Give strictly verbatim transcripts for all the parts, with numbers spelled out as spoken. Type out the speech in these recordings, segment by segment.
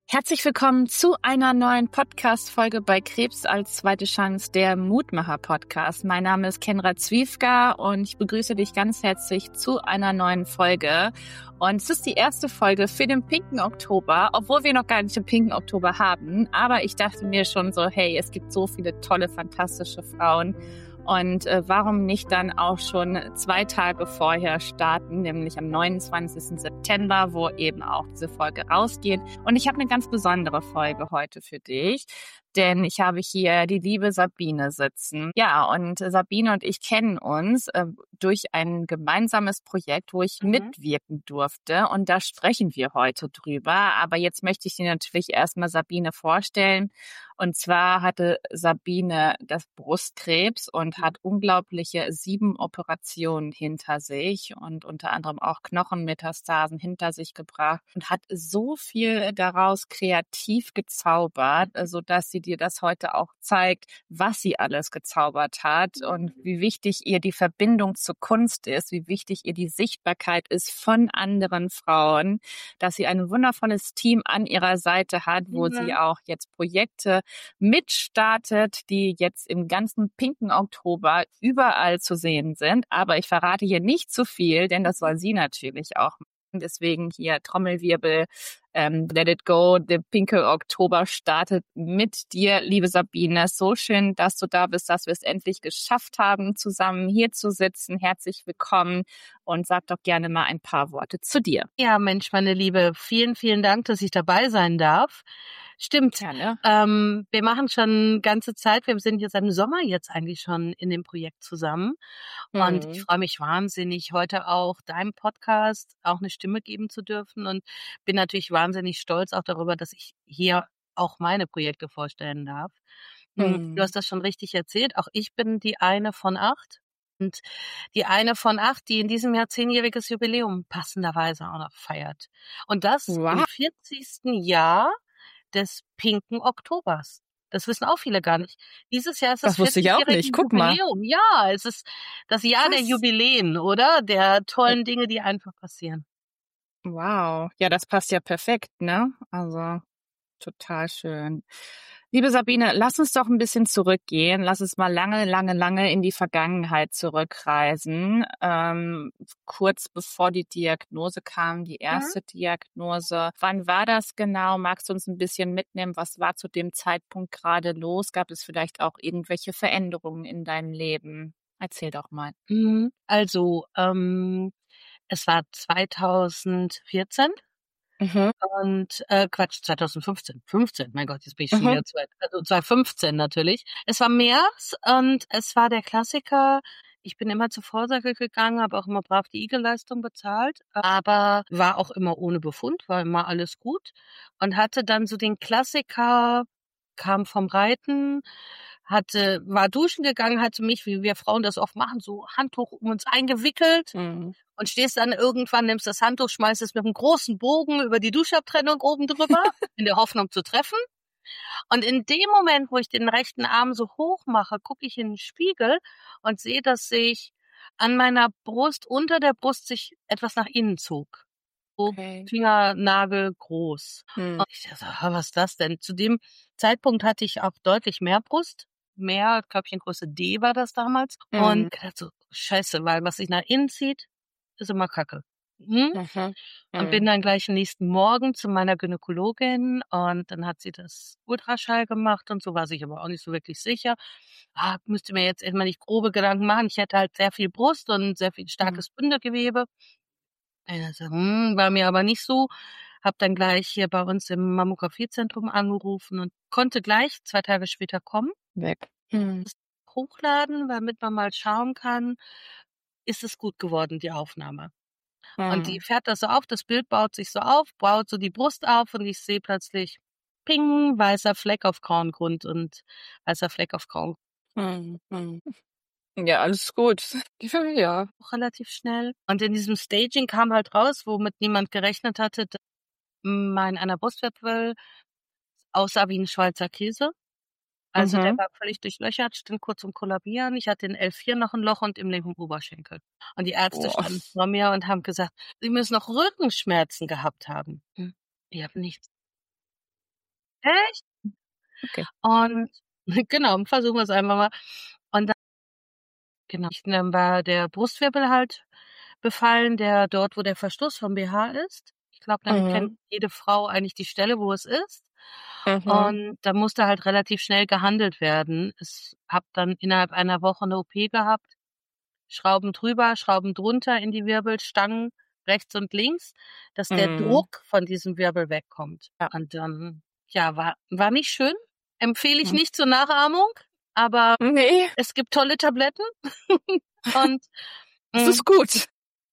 Herzlich willkommen zu einer neuen Podcast-Folge bei Krebs als zweite Chance, der Mutmacher-Podcast. Mein Name ist Kenra Zwiefka und ich begrüße dich ganz herzlich zu einer neuen Folge. Und es ist die erste Folge für den pinken Oktober, obwohl wir noch gar nicht den pinken Oktober haben. Aber ich dachte mir schon so, hey, es gibt so viele tolle, fantastische Frauen. Und äh, warum nicht dann auch schon zwei Tage vorher starten, nämlich am neunundzwanzigsten September, wo eben auch diese Folge rausgeht. Und ich habe eine ganz besondere Folge heute für dich, denn ich habe hier die liebe Sabine sitzen. Ja, und Sabine und ich kennen uns äh, durch ein gemeinsames Projekt, wo ich mhm. mitwirken durfte. Und da sprechen wir heute drüber. Aber jetzt möchte ich dir natürlich erstmal Sabine vorstellen. Und zwar hatte Sabine das Brustkrebs und hat unglaubliche sieben Operationen hinter sich und unter anderem auch Knochenmetastasen hinter sich gebracht und hat so viel daraus kreativ gezaubert, sodass sie dir das heute auch zeigt, was sie alles gezaubert hat und wie wichtig ihr die Verbindung zur Kunst ist, wie wichtig ihr die Sichtbarkeit ist von anderen Frauen, dass sie ein wundervolles Team an ihrer Seite hat, wo mhm. sie auch jetzt Projekte mitstartet, die jetzt im ganzen pinken Oktober überall zu sehen sind. Aber ich verrate hier nicht zu viel, denn das soll sie natürlich auch machen. Deswegen hier Trommelwirbel, ähm, let it go, der pinke Oktober startet mit dir, liebe Sabine. So schön, dass du da bist, dass wir es endlich geschafft haben, zusammen hier zu sitzen. Herzlich willkommen und sag doch gerne mal ein paar Worte zu dir. Ja, Mensch, meine Liebe, vielen, vielen Dank, dass ich dabei sein darf. Stimmt. Ja, ne? ähm, wir machen schon ganze Zeit, wir sind jetzt im Sommer jetzt eigentlich schon in dem Projekt zusammen. Mhm. Und ich freue mich wahnsinnig, heute auch deinem Podcast auch eine Stimme geben zu dürfen und bin natürlich wahnsinnig stolz auch darüber, dass ich hier auch meine Projekte vorstellen darf. Mhm. Du hast das schon richtig erzählt. Auch ich bin die eine von acht. Und die eine von acht, die in diesem Jahr zehnjähriges Jubiläum passenderweise auch noch feiert. Und das wow. im vierzigsten Jahr des pinken Oktobers. Das wissen auch viele gar nicht. Dieses Jahr ist das, das wusste ich auch nicht. Guck Jubiläum. Mal. Ja, es ist das Jahr Krass. der Jubiläen, oder? Der tollen Dinge, die einfach passieren. Wow. Ja, das passt ja perfekt, ne? Also total schön. Liebe Sabine, lass uns doch ein bisschen zurückgehen. Lass uns mal lange, lange, lange in die Vergangenheit zurückreisen. Ähm, kurz bevor die Diagnose kam, die erste mhm. Diagnose. Wann war das genau? Magst du uns ein bisschen mitnehmen? Was war zu dem Zeitpunkt gerade los? Gab es vielleicht auch irgendwelche Veränderungen in deinem Leben? Erzähl doch mal. Also, ähm, es war zweitausendvierzehn. Mhm. Und äh, Quatsch, zweitausendfünfzehn. fünfzehn, mein Gott, jetzt bin ich schon mhm. wieder zwei, also zweitausendfünfzehn natürlich. Es war März und es war der Klassiker. Ich bin immer zur Vorsorge gegangen, habe auch immer brav die Igelleistung bezahlt, aber war auch immer ohne Befund, war immer alles gut und hatte dann so den Klassiker, kam vom Reiten, hatte, war duschen gegangen, hatte mich, wie wir Frauen das oft machen, so Handtuch um uns eingewickelt. Mhm. Und stehst dann irgendwann, nimmst das Handtuch, schmeißt es mit einem großen Bogen über die Duschabtrennung oben drüber, in der Hoffnung zu treffen. Und in dem Moment, wo ich den rechten Arm so hoch mache, gucke ich in den Spiegel und sehe, dass sich an meiner Brust, unter der Brust sich etwas nach innen zog. So okay. Fingernagel groß. Hm. Und ich dachte, was ist das denn? Zu dem Zeitpunkt hatte ich auch deutlich mehr Brust. Mehr, glaube ich, in Größe D war das damals. Hm. Und ich dachte so, scheiße, weil was sich nach innen zieht, ist immer Kacke. Hm? Mhm. Und bin dann gleich am nächsten Morgen zu meiner Gynäkologin und dann hat sie das Ultraschall gemacht und so, war sich aber auch nicht so wirklich sicher. Ah, müsste mir jetzt erstmal nicht grobe Gedanken machen. Ich hätte halt sehr viel Brust und sehr viel starkes mhm. Bindegewebe. Also, hm, war mir aber nicht so. Hab dann gleich hier bei uns im Mammografiezentrum angerufen und konnte gleich zwei Tage später kommen. Weg. Mhm. Hochladen, damit man mal schauen kann, ist es gut geworden, die Aufnahme. Mhm. Und die fährt das so auf, das Bild baut sich so auf, baut so die Brust auf und ich sehe plötzlich, ping, weißer Fleck auf grauen Grund und weißer Fleck auf grauen Grund. Mhm. Ja, alles gut. Ja. Auch relativ schnell. Und in diesem Staging kam halt raus, womit niemand gerechnet hatte, dass mein einer Brustwirbel aussah wie ein Schweizer Käse. Also mhm. der war völlig durchlöchert, stand kurz zum Kollabieren. Ich hatte in L vier noch ein Loch und im linken Oberschenkel. Und die Ärzte oh. standen vor mir und haben gesagt, sie müssen noch Rückenschmerzen gehabt haben. Hm. Ich habe nichts. Echt? Okay. Und genau, versuchen wir es einfach mal. Und dann genau, dann war der Brustwirbel halt befallen, der dort, wo der Verschluss vom B H ist. Ich glaube, dann kennt Mhm. jede Frau eigentlich die Stelle, wo es ist. Mhm. Und da musste halt relativ schnell gehandelt werden. Ich habe dann innerhalb einer Woche 'ne O P gehabt. Schrauben drüber, Schrauben drunter in die Wirbelstangen, rechts und links, dass der Mhm. Druck von diesem Wirbel wegkommt. Ja. Und dann, ja, war war nicht schön. Empfehle ich Mhm. nicht zur Nachahmung, aber Ne, es gibt tolle Tabletten. Und, das hm ist gut.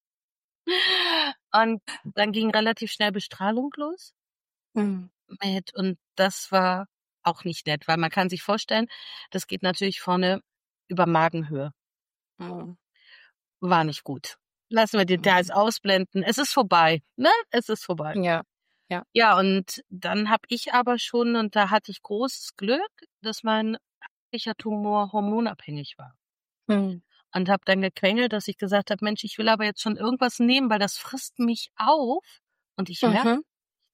und dann ging relativ schnell Bestrahlung los Mhm. mit und das war auch nicht nett, weil man kann sich vorstellen, das geht natürlich vorne über Magenhöhe. Mhm. War nicht gut. Lassen wir Details Mhm. ausblenden. Es ist vorbei, ne? Es ist vorbei. Ja, ja. Ja, und dann habe ich aber schon und da hatte ich großes Glück, dass mein eigentlicher Tumor hormonabhängig war. Mhm. Und habe dann gequengelt, dass ich gesagt habe: „Mensch, ich will aber jetzt schon irgendwas nehmen, weil das frisst mich auf und ich merke Mhm.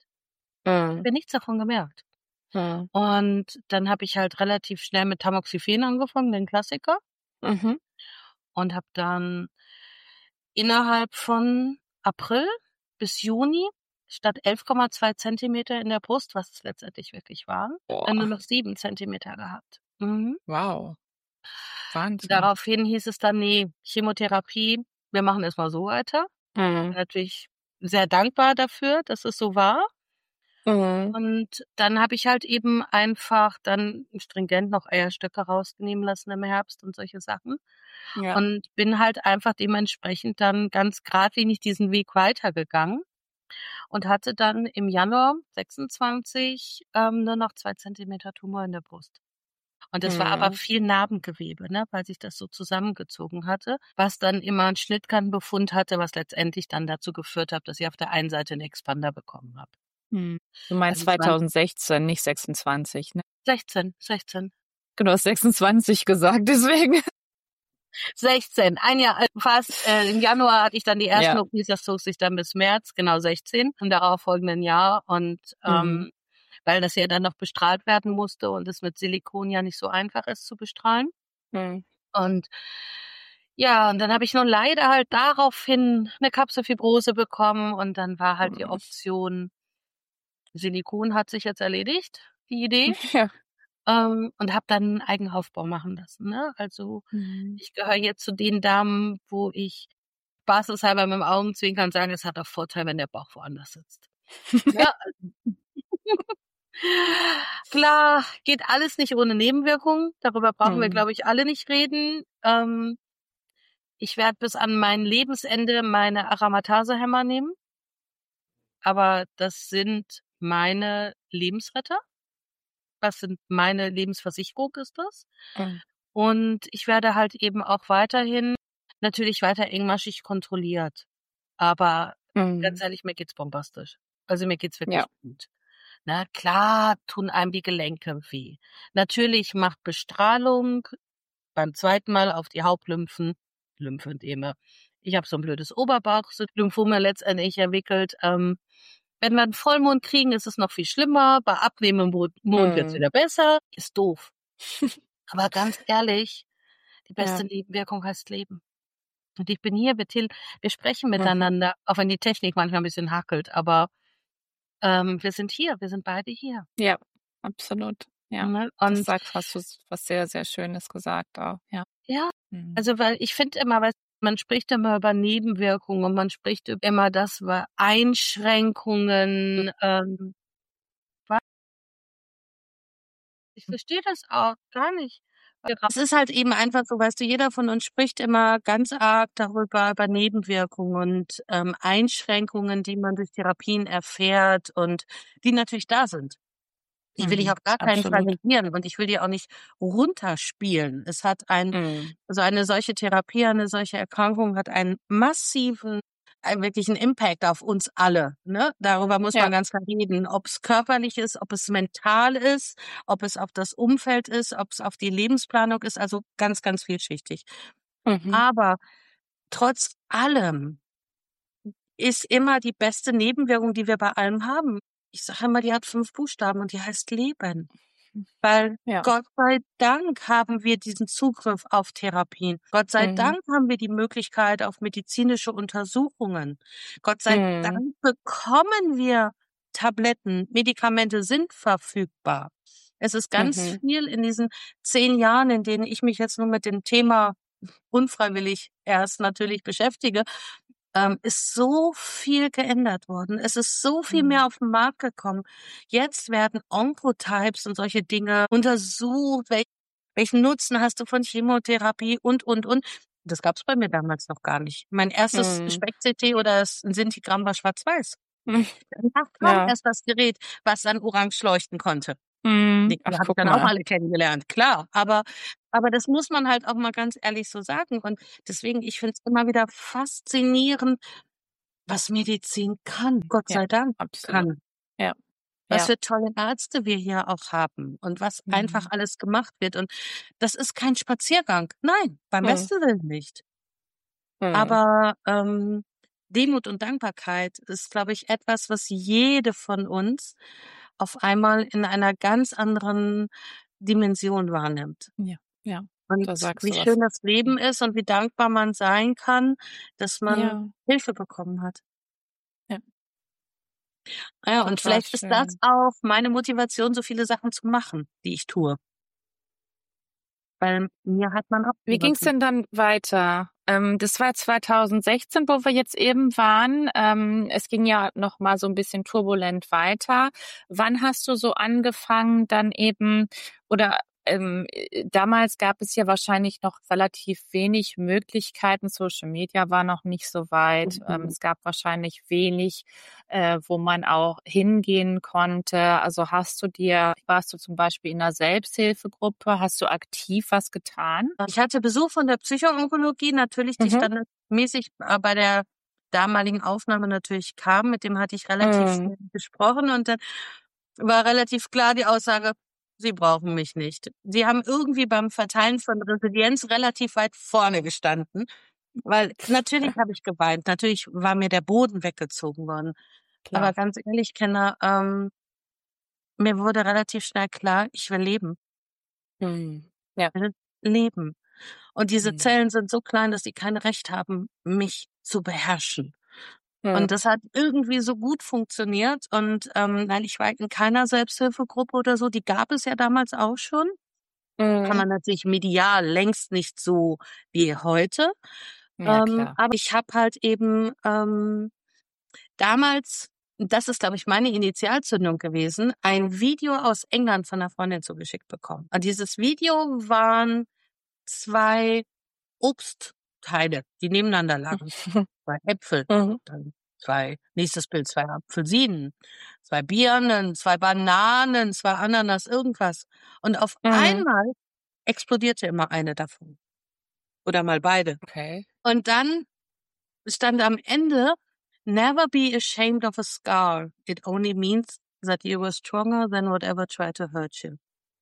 Mhm. habe nichts davon gemerkt." Mhm. Und dann habe ich halt relativ schnell mit Tamoxifen angefangen, den Klassiker, Mhm. und habe dann innerhalb von April bis Juni statt elf Komma zwei Zentimeter in der Brust, was es letztendlich wirklich waren, dann nur Boah, noch sieben Zentimeter gehabt. Mhm. wow, Wahnsinn. Daraufhin hieß es dann: „Ne, Chemotherapie, wir machen erst mal so weiter." Mhm. Natürlich sehr dankbar dafür, dass es so war. Mhm. Und dann habe ich halt eben einfach dann stringent noch Eierstöcke rausnehmen lassen im Herbst und solche Sachen. Ja. Und bin halt einfach dementsprechend dann ganz geradlinig diesen Weg weitergegangen und hatte dann im Januar sechsundzwanzig ähm, nur noch zwei Zentimeter Tumor in der Brust. Und das war aber Mhm. viel Narbengewebe, ne, weil sich das so zusammengezogen hatte, was dann immer 'n Schnittkantenbefund hatte, was letztendlich dann dazu geführt hat, dass ich auf der einen Seite 'n Expander bekommen habe. Mhm. Du meinst Also, es waren zweitausendsechzehn, nicht sechsundzwanzig, ne? sechzehn, sechzehn. Du hast sechsundzwanzig gesagt, deswegen. sechzehn, ein Jahr, äh, fast, äh, im Januar hatte ich dann die ersten Ja. O Ps, das zog sich dann bis März, genau sechzehn im darauffolgenden Jahr und, Mhm. ähm, weil das ja dann noch bestrahlt werden musste und es mit Silikon ja nicht so einfach ist zu bestrahlen. Mhm. Und ja, und dann habe ich nun leider halt daraufhin 'ne Kapselfibrose bekommen und dann war halt die Mhm. Option, Silikon hat sich jetzt erledigt, die Idee, Ja. ähm, und habe dann 'n Eigenaufbau machen lassen, ne? Also, Mhm. ich gehöre jetzt zu den Damen, wo ich spaßeshalber mit'm Augenzwinkern sage, es hat auch Vorteil, wenn der Bauch woanders sitzt. Ne? Also klar, geht alles nicht ohne Nebenwirkungen. Darüber brauchen wir, Mhm. glaube ich, alle nicht reden. Ähm, ich werde bis an mein Lebensende meine Aromatasehemmer nehmen, aber das sind meine Lebensretter. Das sind meine Lebensversicherung ist das. Mhm. Und ich werde halt eben auch weiterhin natürlich weiter engmaschig kontrolliert. Aber ganz Mhm. ehrlich, mir geht's bombastisch. Also, mir geht's Ja. wirklich gut. Na klar, tun einem die Gelenke weh. Natürlich macht Bestrahlung beim zweiten Mal auf die Hauptlymphen Lymphödeme. Ich habe so 'n blödes Oberbauch-Lymphom letztendlich entwickelt. Ähm, wenn wir 'n Vollmond kriegen, ist es noch viel schlimmer. Bei abnehmendem Mond Mond wird's Mhm. wieder besser. Ist doof. Aber ganz ehrlich, die beste Ja. Nebenwirkung heißt Leben. Und ich bin hier, wir tel wir sprechen Mhm. miteinander, auch wenn die Technik manchmal 'n bisschen hackelt, aber, ähm, wir sind hier, wir sind beide hier, Ja, absolut. Ja. ne? Das Und sagt hast du was sehr, sehr Schönes gesagt auch, ja. ja, Mhm. also, weil ich finde immer, weißt man spricht immer über Nebenwirkungen und man spricht üb immer das über Einschränkungen, ähm, wa ich verstehe das auch gar nicht. Es ist halt eben einfach so, weißt du, jeder von uns spricht immer ganz arg darüber, über Nebenwirkungen und, ähm, Einschränkungen, die man durch Therapien erfährt und die natürlich da sind. Die will ich Mhm. auf gar keinen Fall Absolut. negieren und ich will die auch nicht runterspielen. Es hat ein Mhm. also, eine solche Therapie, eine solche Erkrankung hat einen massiven einen wirklichen Impact auf uns alle, ne? Darüber muss man Ja. ganz klar reden, ob's körperlich ist, ob es mental ist, ob es auf das Umfeld ist, ob's auf die Lebensplanung ist, also ganz, ganz vielschichtig. Mhm. Aber trotz allem ist immer die beste Nebenwirkung, die wir bei allem haben, ich sage immer, die hat fünf Buchstaben und die heißt Leben. Weil Ja. Gott sei Dank haben wir diesen Zugriff auf Therapien. Gott sei Mhm. Dank haben wir die Möglichkeit auf medizinische Untersuchungen. Gott sei Mhm. Dank bekommen wir Tabletten. Medikamente sind verfügbar. Es ist ganz Mhm. viel in diesen zehn Jahren, in denen ich mich jetzt nur mit dem Thema unfreiwillig erst natürlich beschäftige, ähm, ist so viel geändert worden. Es ist so viel mehr Mhm. auf den Markt gekommen. Jetzt werden Oncotypes und solche Dinge untersucht. Wel welchen Nutzen hast du von Chemotherapie und, und, und. Das gab es bei mir damals noch gar nicht. Mein erstes Mhm. Speck-C T oder das ein Sintigramm war schwarz-weiß. Mhm. Danach kam Ja. erst das Gerät, was dann orange leuchten konnte. Mhm. Die Ach, habe ich guck dann auch mal. alle kennengelernt, klar. Aber aber das muss man halt auch mal ganz ehrlich so sagen. Und deswegen, ich finde es immer wieder faszinierend, was Medizin kann, Gott Ja, sei Dank absolut. kann. Ja, Was ja. für tolle Ärzte wir hier auch haben und was einfach Mhm. alles gemacht wird. Und das ist kein Spaziergang. Nein, beim Mhm. besten Willen nicht. Mhm. Aber, ähm, Demut und Dankbarkeit ist, glaube ich, etwas, was jede von uns auf einmal in einer ganz anderen Dimension wahrnimmt. Ja, ja, Und da sagst wie du was. schön das Leben ist und wie dankbar man sein kann, dass man Ja, Hilfe bekommen hat. ja, Ja, und total vielleicht ist das schön. auch meine Motivation, so viele Sachen zu machen, die ich tue. Weil mir hat man auch Wie ging's geholfen. denn dann weiter? Ähm, das war zweitausendsechzehn, wo wir jetzt eben waren. Ähm, es ging ja noch mal so ein bisschen turbulent weiter. Wann hast du so angefangen, dann eben oder ähm, äh, damals gab es ja wahrscheinlich noch relativ wenig Möglichkeiten. Social Media war noch nicht so weit. Ähm, Mhm. es gab wahrscheinlich wenig, äh, wo man auch hingehen konnte. Also hast du dir, warst du zum Beispiel in einer Selbsthilfegruppe? Hast du aktiv was getan? Ich hatte Besuch von der Psychoonkologie, natürlich, die Mhm. standardmäßig äh, bei der damaligen Aufnahme natürlich kam. Mit dem hatte ich relativ Mhm. schnell gesprochen und dann war relativ klar die Aussage: „Sie brauchen mich nicht." Sie haben irgendwie beim Verteilen von Resilienz relativ weit vorne gestanden, weil natürlich habe ich geweint. Natürlich war mir der Boden weggezogen worden. Aber Klar. ganz ehrlich, Kenner, ähm, mir wurde relativ schnell klar, ich will leben. Mhm. Ja. Ich will leben. Und diese Mhm. Zellen sind so klein, dass sie kein Recht haben, mich zu beherrschen. Mhm. Und das hat irgendwie so gut funktioniert. Und ähm, nein, ich war in keiner Selbsthilfegruppe oder so. Die gab es ja damals auch schon. Kann Mhm. man natürlich medial längst nicht so wie heute. Ja, Ähm, klar. aber ich habe halt eben ähm, damals, das ist, glaube ich, meine Initialzündung gewesen, ein Video aus England von einer Freundin zugeschickt bekommen. Und dieses Video waren zwei Obstteile, die nebeneinander lagen. Zwei Äpfel, Mhm. dann zwei nächstes Bild, zwei Apfelsinen, zwei Birnen, zwei Bananen, zwei Ananas, irgendwas. Und auf Mhm. einmal explodierte immer eine davon oder mal beide. Okay. Und dann stand am Ende: „Never be ashamed of a scar. It only means that you were stronger than whatever tried to hurt you."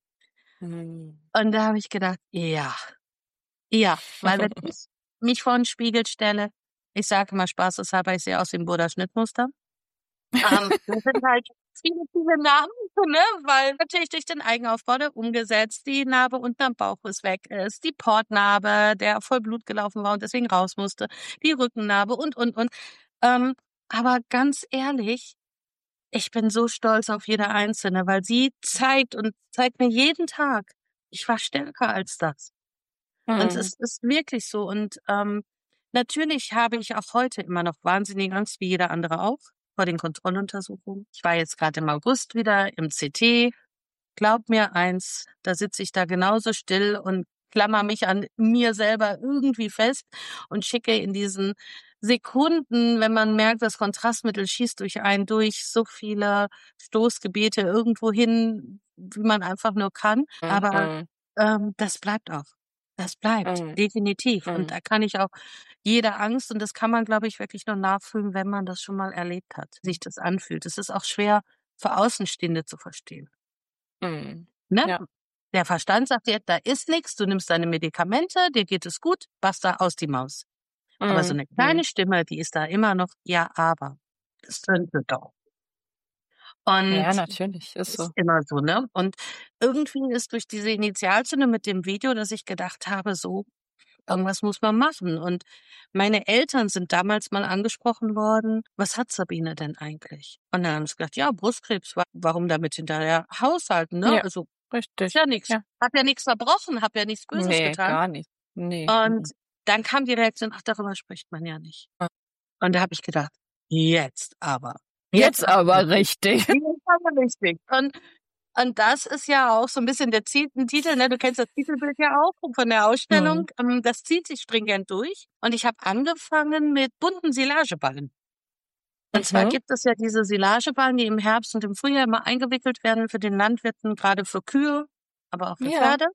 Mhm. Und da habe ich gedacht: „Ja, ja." Weil wenn ich mich vor 'n Spiegel stelle, ich sage immer spaßeshalber, ich sehe aus wie 'n Buddha Schnittmuster. Ähm, das sind halt viele, viele Narben, ne, weil natürlich durch den Eigenaufbau der umgesetzt, die Narbe unterm Bauchriss weg ist, die Portnarbe, der voll Blut gelaufen war und deswegen raus musste, die Rückennarbe und, und, und. Ähm, aber ganz ehrlich, ich bin so stolz auf jede einzelne, weil sie zeigt und zeigt mir jeden Tag, ich war stärker als das. Und Mhm. es ist wirklich so. Und ähm, natürlich habe ich auch heute immer noch wahnsinnige Angst, wie jeder andere auch, vor den Kontrolluntersuchungen. Ich war jetzt gerade im August wieder im C T. Glaub mir eins, da sitze ich da genauso still und klammer mich an mir selber irgendwie fest und schicke in diesen Sekunden, wenn man merkt, das Kontrastmittel schießt durch einen durch, so viele Stoßgebete irgendwo hin, wie man einfach nur kann. Aber Mhm. ähm, das bleibt auch. Das bleibt, Mhm. definitiv. Und Mhm. da kann ich auch jede Angst, und das kann man, glaube ich, wirklich nur nachfühlen, wenn man das schon mal erlebt hat, sich das anfühlt. Es ist auch schwer für Außenstehende zu verstehen. Mhm. Ne? Ja. Der Verstand sagt dir, da ist nix, du nimmst deine Medikamente, dir geht es gut, basta, aus die Maus. Aber so Mhm. 'ne Mhm. kleine Stimme, die ist da immer noch: „Ja, aber, das könnte doch." Und Ja, natürlich, ist ist so. immer so, ne? Und irgendwie ist durch diese Initialzündung mit dem Video, dass ich gedacht habe, so, irgendwas muss man machen. Und meine Eltern sind damals mal angesprochen worden, was hat Sabine denn eigentlich? Und dann haben sie gesagt, ja, Brustkrebs, wa- warum damit hinterher haushalten, ne? Ja, Also ist richtig. ja nichts. Ja. Hab ja nichts verbrochen, hab ja nichts Böses Nee, getan. gar nicht. Nee. Und Mhm. dann kam die Reaktion, ach, darüber spricht man ja nicht. Ah. Und da habe ich gedacht, jetzt aber. Jetzt aber aber richtig. richtig. Jetzt aber richtig. Und, und das ist ja auch so ein bisschen der Zi- Titel, ne? Du kennst das Titelbild ja auch von der Ausstellung. Mhm. Ähm, Das zieht sich stringent durch. Und ich habe angefangen mit bunten Silageballen. Und zwar Mhm. gibt es ja diese Silageballen, die im Herbst und im Frühjahr immer eingewickelt werden für den Landwirten, gerade für Kühe, aber auch für Ja. Pferde.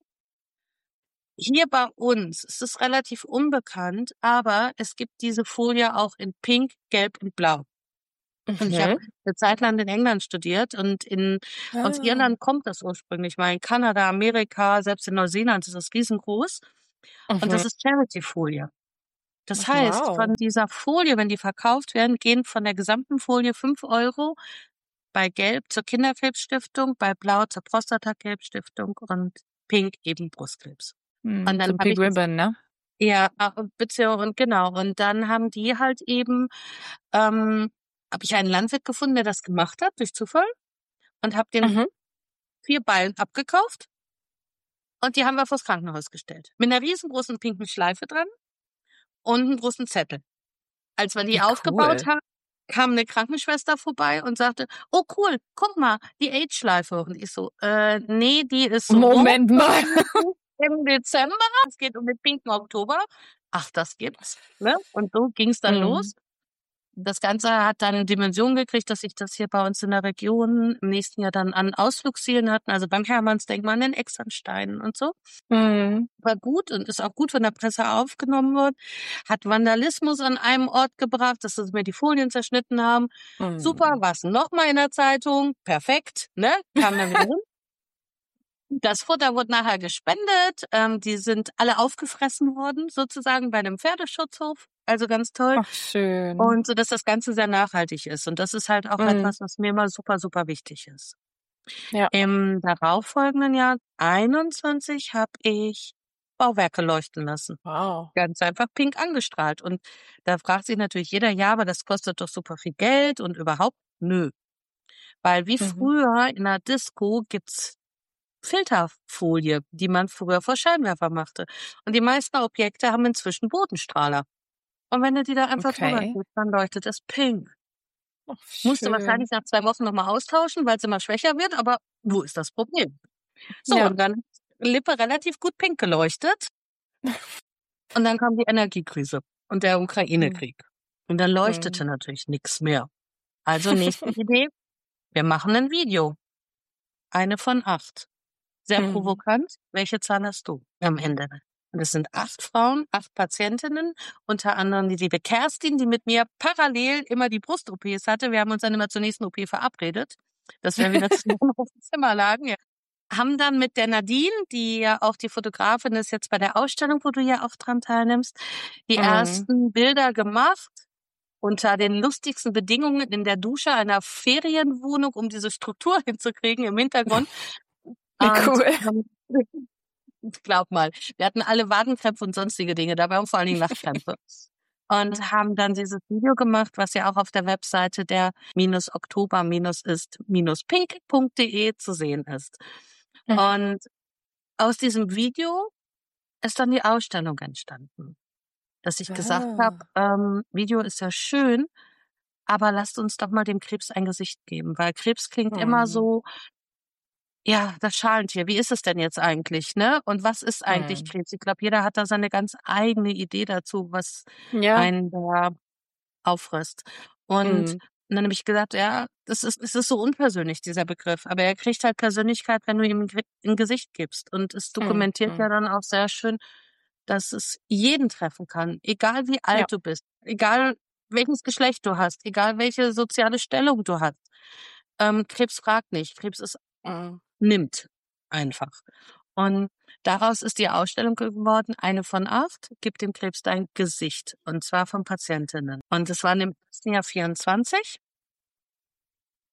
Hier bei uns ist es relativ unbekannt, aber es gibt diese Folie auch in Pink, Gelb und Blau. Und ich habe Mhm. eine Zeit lang in England studiert und in aus Ah. Irland kommt das ursprünglich mal. In Kanada, Amerika, selbst in Neuseeland ist das riesengroß. Und Mhm. das ist Charity-Folie. Das Ach, heißt, wow. von dieser Folie, wenn die verkauft werden, gehen von der gesamten Folie fünf Euro bei Gelb zur Kinderkrebsstiftung, bei Blau zur Prostatakrebsstiftung und Pink eben Brustkrebs. Und Mhm. dann So habe Pink ich das Ribbon, ne? ja, ah, und beziehungsweise und genau. Und dann haben die halt eben, ähm, habe ich einen Landwirt gefunden, der das gemacht hat, durch Zufall, und habe den Mhm. vier Ballen abgekauft und die haben wir vors Krankenhaus gestellt. Mit einer riesengroßen pinken Schleife dran und einem großen Zettel. Als wir die Wie aufgebaut cool. haben, kam eine Krankenschwester vorbei und sagte, oh cool, guck mal, die AIDS-Schleife. Und ich so, äh, nee, die ist so rot Moment mal. im Dezember. Es geht um den pinken Oktober. Ach, das gibt's, ne? Und so ging's dann Mhm. los. Das Ganze hat dann eine Dimension gekriegt, dass sich das hier bei uns in der Region im nächsten Jahr dann an Ausflugszielen hatten, also beim Hermannsdenkmal, in Exernsteinen und so. Mhm. War gut und ist auch gut von der Presse aufgenommen worden. Hat Vandalismus an einem Ort gebracht, dass sie mir die Folien zerschnitten haben. Super, Mhm. war's noch mal in der Zeitung. Perfekt, ne? Kam dann wieder hin. Das Futter wurde nachher gespendet. Ähm, die sind alle aufgefressen worden, sozusagen bei einem Pferdeschutzhof. Also ganz toll. Ach, schön. Und so, dass das Ganze sehr nachhaltig ist. Und das ist halt auch Mhm. etwas, was mir immer super, super wichtig ist. Ja. Im darauffolgenden Jahr einundzwanzig habe ich Bauwerke leuchten lassen. Wow. Ganz einfach pink angestrahlt. Und da fragt sich natürlich jeder, ja, aber das kostet doch super viel Geld und überhaupt nö. Weil wie Mhm. früher in der Disco gibt's Filterfolie, die man früher vor Scheinwerfer machte. Und die meisten Objekte haben inzwischen Bodenstrahler. Und wenn du die da einfach drüber Okay. gibst, dann leuchtet es pink. Ach, Musste schön. wahrscheinlich nach zwei Wochen nochmal austauschen, weil es immer schwächer wird, aber wo ist das Problem? So, Ja. und dann Lippe relativ gut pink geleuchtet. Und dann kam die Energiekrise und der Mhm. Ukraine-Krieg. Und dann leuchtete Mhm. natürlich nichts mehr. Also nächste Idee, wir machen ein Video. Eine von acht. Sehr Mhm. provokant. Welche Zahl hast du am Ende? Und es sind acht Frauen, acht Patientinnen, unter anderem die liebe Kerstin, die mit mir parallel immer die Brust-O Ps hatte. Wir haben uns dann immer zur nächsten O P verabredet, dass wir wieder zusammen auf dem Zimmer lagen. Ja. Haben dann mit der Nadine, die ja auch die Fotografin ist jetzt bei der Ausstellung, wo du ja auch dran teilnimmst, die Mhm. ersten Bilder gemacht. Unter den lustigsten Bedingungen in der Dusche einer Ferienwohnung, um diese Struktur hinzukriegen im Hintergrund. Wie Und cool. ähm, glaub mal, wir hatten alle Wadenkrämpfe und sonstige Dinge dabei und vor allen Dingen Lachkrämpfe. Und Mhm. haben dann dieses Video gemacht, was ja auch auf der Webseite der minus Oktober minus ist minus pink punkt de zu sehen ist. Mhm. Und aus diesem Video ist dann die Ausstellung entstanden. Dass ich gesagt habe, Ah. ähm, Video ist ja schön, aber lasst uns doch mal dem Krebs ein Gesicht geben, weil Krebs klingt immer Mhm. so, ja, das Schalentier, wie ist es denn jetzt eigentlich, ne? Und was ist eigentlich Mhm. Krebs? Ich glaube, jeder hat da seine ganz eigene Idee dazu, was Ja. einen da auffrisst. Und Mhm. dann habe ich gesagt, ja, das ist, es ist so unpersönlich, dieser Begriff. Aber er kriegt halt Persönlichkeit, wenn du ihm ein Gri- ein Gesicht gibst. Und es Mhm. dokumentiert ja Mhm. dann auch sehr schön, dass es jeden treffen kann, egal wie Ja. alt du bist, egal welches Geschlecht du hast, egal welche soziale Stellung du hast. Ähm, Krebs fragt nicht. Krebs ist Mhm. nimmt einfach. Und daraus ist die Ausstellung geworden, eine von acht, gibt dem Krebs dein Gesicht. Und zwar von Patientinnen. Und es waren im ersten Jahr vierundzwanzig.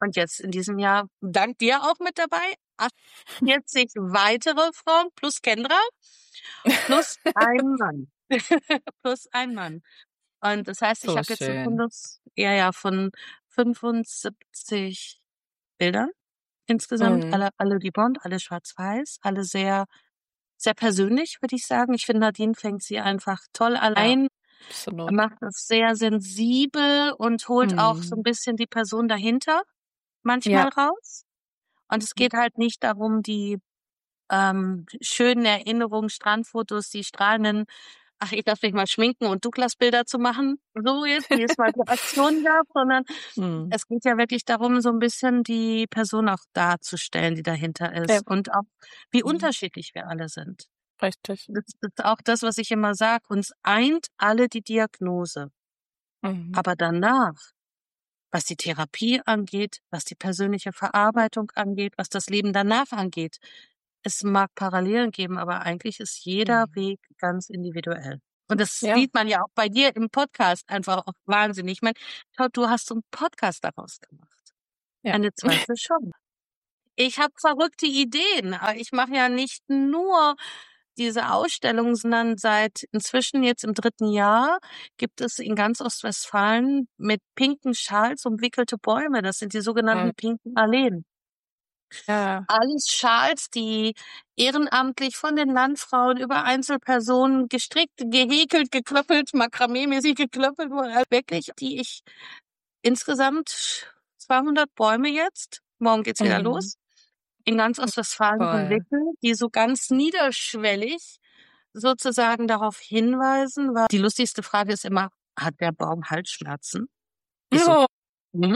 Und jetzt in diesem Jahr, dank dir auch mit dabei, achtundvierzig weitere Frauen plus Kendra, plus ein Mann. plus ein Mann. Und das heißt, ich So habe jetzt einen schön. Fundus ja, ja, von fünfundsiebzig Bildern insgesamt, Mhm. alle, alle die Bond, alle schwarz-weiß, alle sehr, sehr persönlich, würde ich sagen. Ich finde, Nadine fängt sie einfach toll Ja, allein, absolut. macht es sehr sensibel und holt auch so ein Mhm. bisschen die Person dahinter manchmal Ja. raus. Und es geht halt nicht darum, die ähm, schönen Erinnerungen, Strandfotos, die strahlenden, ach, ich darf mich mal schminken und Douglas-Bilder zu machen, so jetzt, wie es mal die Aktion gab, sondern Mhm. es geht ja wirklich darum, so ein bisschen die Person auch darzustellen, die dahinter Ja. ist und auch, wie Mhm. unterschiedlich wir alle sind. Richtig. Das ist auch das, was ich immer sage, uns eint alle die Diagnose. Mhm. Aber danach, was die Therapie angeht, was die persönliche Verarbeitung angeht, was das Leben danach angeht, es mag Parallelen geben, aber eigentlich ist jeder Mhm. Weg ganz individuell. Und das Ja. sieht man ja auch bei dir im Podcast einfach auch wahnsinnig. Ich meine, schau, du hast so einen Podcast daraus gemacht. Ja. Eine zweite Chance. Ich habe verrückte Ideen, aber ich mache ja nicht nur diese Ausstellung, sondern seit inzwischen jetzt im dritten Jahr gibt es in ganz Ostwestfalen mit pinken Schals umwickelte Bäume. Das sind die Mhm. sogenannten pinken Alleen. Ja. Alles Schals, die ehrenamtlich von den Landfrauen über Einzelpersonen gestrickt, gehäkelt, geklöppelt, Makramee-mäßig geklöppelt wurden. Also wirklich, die ich insgesamt zweihundert Bäume jetzt, morgen geht's wieder Mhm. los, in ganz Ostwestfalen Toll. entwickeln, die so ganz niederschwellig sozusagen darauf hinweisen, weil die lustigste Frage ist immer, hat der Baum Halsschmerzen? Ich so, Oh. mhm.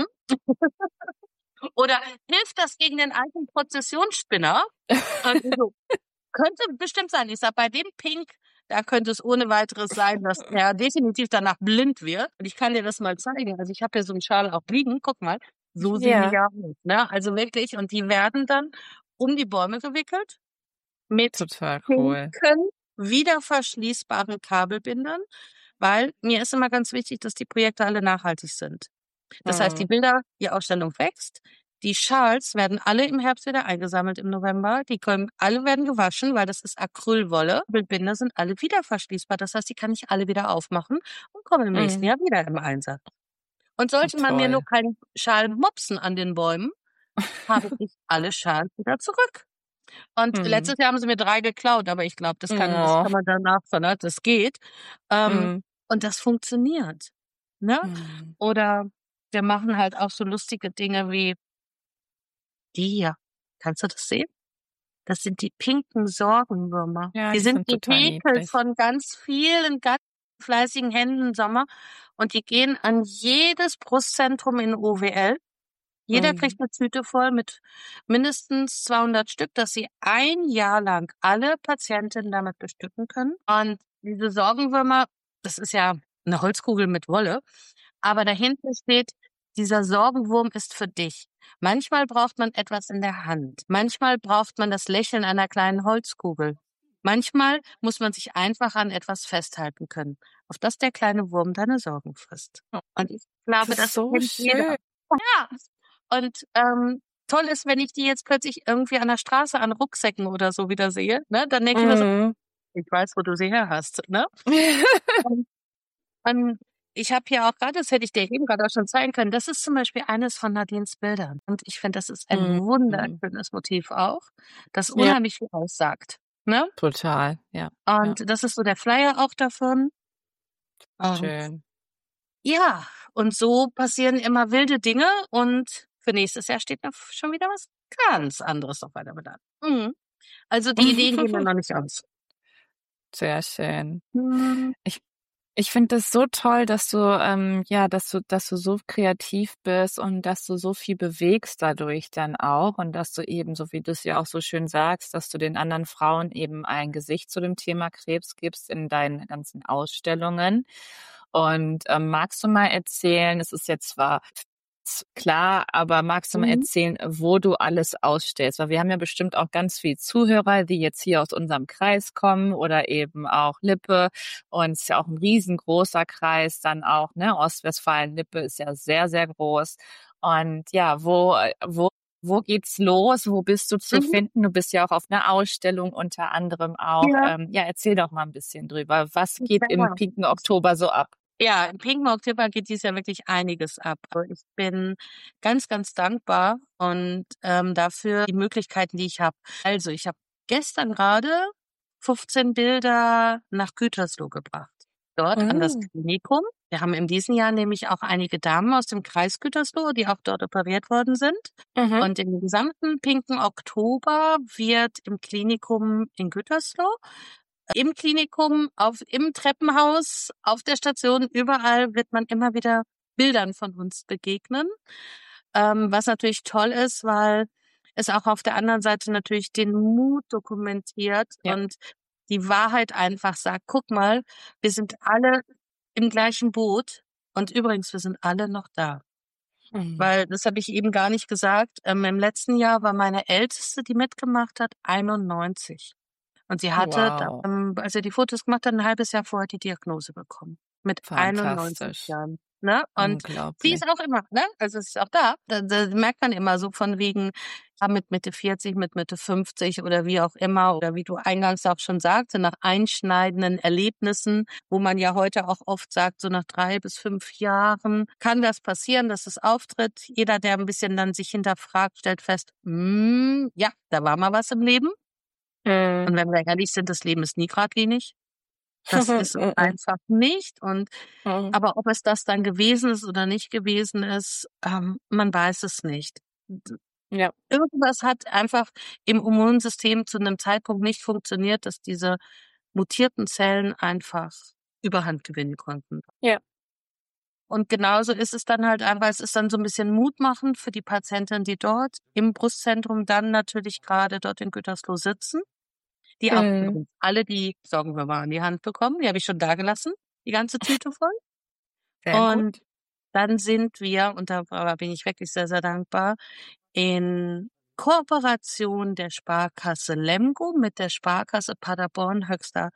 Oder hilft das gegen den alten Prozessionsspinner? Und ich so, könnte bestimmt sein. Ich sage, bei dem Pink, da könnte es ohne weiteres sein, dass er definitiv danach blind wird. Und ich kann dir das mal zeigen. Also ich habe hier so einen Schal auch liegen. Guck mal, so sehen die Ja. ja aus. Ne? Also wirklich. Und die werden dann um die Bäume gewickelt mit Total cool. pinken, wiederverschließbaren Kabelbindern, weil mir ist immer ganz wichtig, dass die Projekte alle nachhaltig sind. Das heißt, die Mhm. Bilder, die Ausstellung wächst. Die Schals werden alle im Herbst wieder eingesammelt im November. Die können, alle werden gewaschen, weil das ist Acrylwolle. Bildbinder sind alle wieder verschließbar. Das heißt, die kann ich alle wieder aufmachen und kommen im nächsten Mhm. Jahr wieder im Einsatz. Und Oh, sollte man mir nur toll. keinen Schal mopsen an den Bäumen, habe ich alle Schals wieder zurück. Und Mhm. letztes Jahr haben sie mir drei geklaut, aber ich glaube, das kann, das Oh. kann man danach, ne? Das geht. Ähm, Mhm. und das funktioniert. Ne? Mhm. Oder wir machen halt auch so lustige Dinge wie die hier. Kannst du das sehen? Das sind die pinken Sorgenwürmer. Ja, Die die sind sind total gehäkelt niedlich. von ganz vielen, ganz fleißigen Händen im Sommer. Und die gehen an jedes Brustzentrum in O W L. Jeder Mhm. kriegt eine Tüte voll mit mindestens zweihundert Stück, dass sie ein Jahr lang alle Patientinnen damit bestücken können. Und diese Sorgenwürmer, das ist ja eine Holzkugel mit Wolle, aber dahinter steht, dieser Sorgenwurm ist für dich. Manchmal braucht man etwas in der Hand. Manchmal braucht man das Lächeln einer kleinen Holzkugel. Manchmal muss man sich einfach an etwas festhalten können, auf das der kleine Wurm deine Sorgen frisst. Oh, Und ich das glaube, ist das so kennt jeder. schön. Ja. Und ähm, toll ist, wenn ich die jetzt plötzlich irgendwie an der Straße an Rucksäcken oder so wieder sehe, ne, dann denke ich mir so, Mhm. ich weiß, wo du sie her hast, ne? Und, und ich habe hier auch gerade, das hätte ich dir eben gerade auch schon zeigen können, das ist zum Beispiel eines von Nadines Bildern. Und ich finde, das ist ein Mhm. wunderschönes Motiv auch, das Ja, unheimlich viel aussagt, ne? total. Ja, ja, Und das ist so der Flyer auch davon. Und schön. ja, und so passieren immer wilde Dinge und für nächstes Jahr steht noch schon wieder was ganz anderes auf meiner Bedarf. Mhm. Also die Ideen gehen mir noch nicht aus. Sehr schön. Mhm. Ich ich finde das so toll, dass du, ähm, ja, dass du dass du so kreativ bist und dass du so viel bewegst dadurch dann auch und dass du eben, so wie du's ja auch so schön sagst, dass du den anderen Frauen eben ein Gesicht zu dem Thema Krebs gibst in deinen ganzen Ausstellungen. Und, ähm, magst du mal erzählen, es ist jetzt zwar klar, aber magst du mal Mhm. erzählen, wo du alles ausstellst? Weil wir haben ja bestimmt auch ganz viel Zuhörer, die jetzt hier aus unserem Kreis kommen oder eben auch Lippe. Und es ist ja auch ein riesengroßer Kreis dann auch, ne? Ostwestfalen-Lippe ist ja sehr, sehr groß. Und ja, wo, wo, wo geht's los? Wo bist du zu Mhm. finden? Du bist ja auch auf einer Ausstellung unter anderem auch. Ja. Ähm, ja, erzähl doch mal ein bisschen drüber. Was geht Ja. im pinken Oktober so ab? Ja, im pinken Oktober geht dies Jahr wirklich einiges ab. Also ich bin ganz, ganz dankbar und ähm, dafür die Möglichkeiten, die ich habe. Also ich habe gestern gerade fünfzehn Bilder nach Gütersloh gebracht. Dort an das Mm. Klinikum. Wir haben in diesem Jahr nämlich auch einige Damen aus dem Kreis Gütersloh, die auch dort operiert worden sind. Mhm. Und im gesamten pinken Oktober wird im Klinikum in Gütersloh, im Klinikum, auf, im Treppenhaus, auf der Station, überall wird man immer wieder Bildern von uns begegnen. Ähm, was natürlich toll ist, weil es auch auf der anderen Seite natürlich den Mut dokumentiert Ja. und die Wahrheit einfach sagt, guck mal, wir sind alle im gleichen Boot und übrigens, wir sind alle noch da. Mhm. Weil, das habe ich eben gar nicht gesagt, ähm, im letzten Jahr war meine Älteste, die mitgemacht hat, einundneunzig. Und sie hatte, Wow. ähm, als sie die Fotos gemacht hat, ein halbes Jahr vorher die Diagnose bekommen. Mit einundneunzig Fantastisch. Jahren. Ne? Und sie Unglaublich. ist auch immer, ne? Also es ist auch da. Da, da merkt man immer so von wegen, ja, mit Mitte vierzig, mit Mitte fünfzig oder wie auch immer, oder wie du eingangs auch schon sagte, nach einschneidenden Erlebnissen, wo man ja heute auch oft sagt, so nach drei bis fünf Jahren kann das passieren, dass es auftritt. Jeder, der ein bisschen dann sich hinterfragt, stellt fest, mm, ja, da war mal was im Leben. Mhm. Und wenn wir ehrlich sind, das Leben ist nie geradlinig. Das ist es einfach nicht. Und Mhm. aber ob es das dann gewesen ist oder nicht gewesen ist, ähm, man weiß es nicht. D- Ja. Irgendwas hat einfach im Immunsystem zu einem Zeitpunkt nicht funktioniert, dass diese mutierten Zellen einfach Überhand gewinnen konnten. Ja. Und genauso ist es dann halt einfach, es ist dann so ein bisschen mutmachend für die Patienten, die dort im Brustzentrum dann natürlich gerade dort in Gütersloh sitzen. Die auch Mhm. übrigens alle die, sagen wir mal, in die Hand bekommen. Die habe ich schon da gelassen, die ganze Tüte voll. Sehr gut. Und dann sind wir, und da war- bin ich wirklich sehr, sehr dankbar, in Kooperation der Sparkasse Lemgo mit der Sparkasse Paderborn, Höxter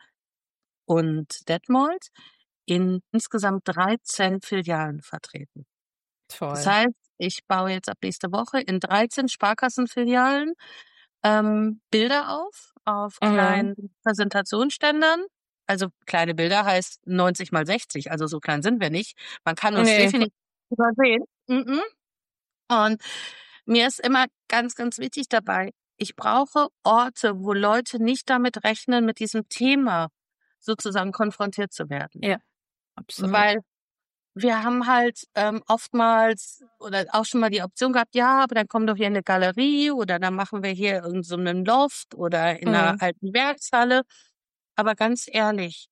und Detmold in insgesamt dreizehn Filialen vertreten. Das Toll. heißt, ich baue jetzt ab nächste Woche in dreizehn Sparkassenfilialen ähm, Bilder auf, auf Mhm. kleinen Präsentationsständern. Also kleine Bilder heißt neunzig mal sechzig, also so klein sind wir nicht. Man kann uns Nee. definitiv übersehen. Mhm. Und mir ist immer ganz, ganz wichtig dabei, ich brauche Orte, wo Leute nicht damit rechnen, mit diesem Thema sozusagen konfrontiert zu werden. Ja, absolut. Weil wir haben halt ähm, oftmals oder auch schon mal die Option gehabt, ja, aber dann komm doch hier in eine Galerie oder dann machen wir hier in so einem Loft oder in einer Mhm. alten Werkshalle. Aber ganz ehrlich,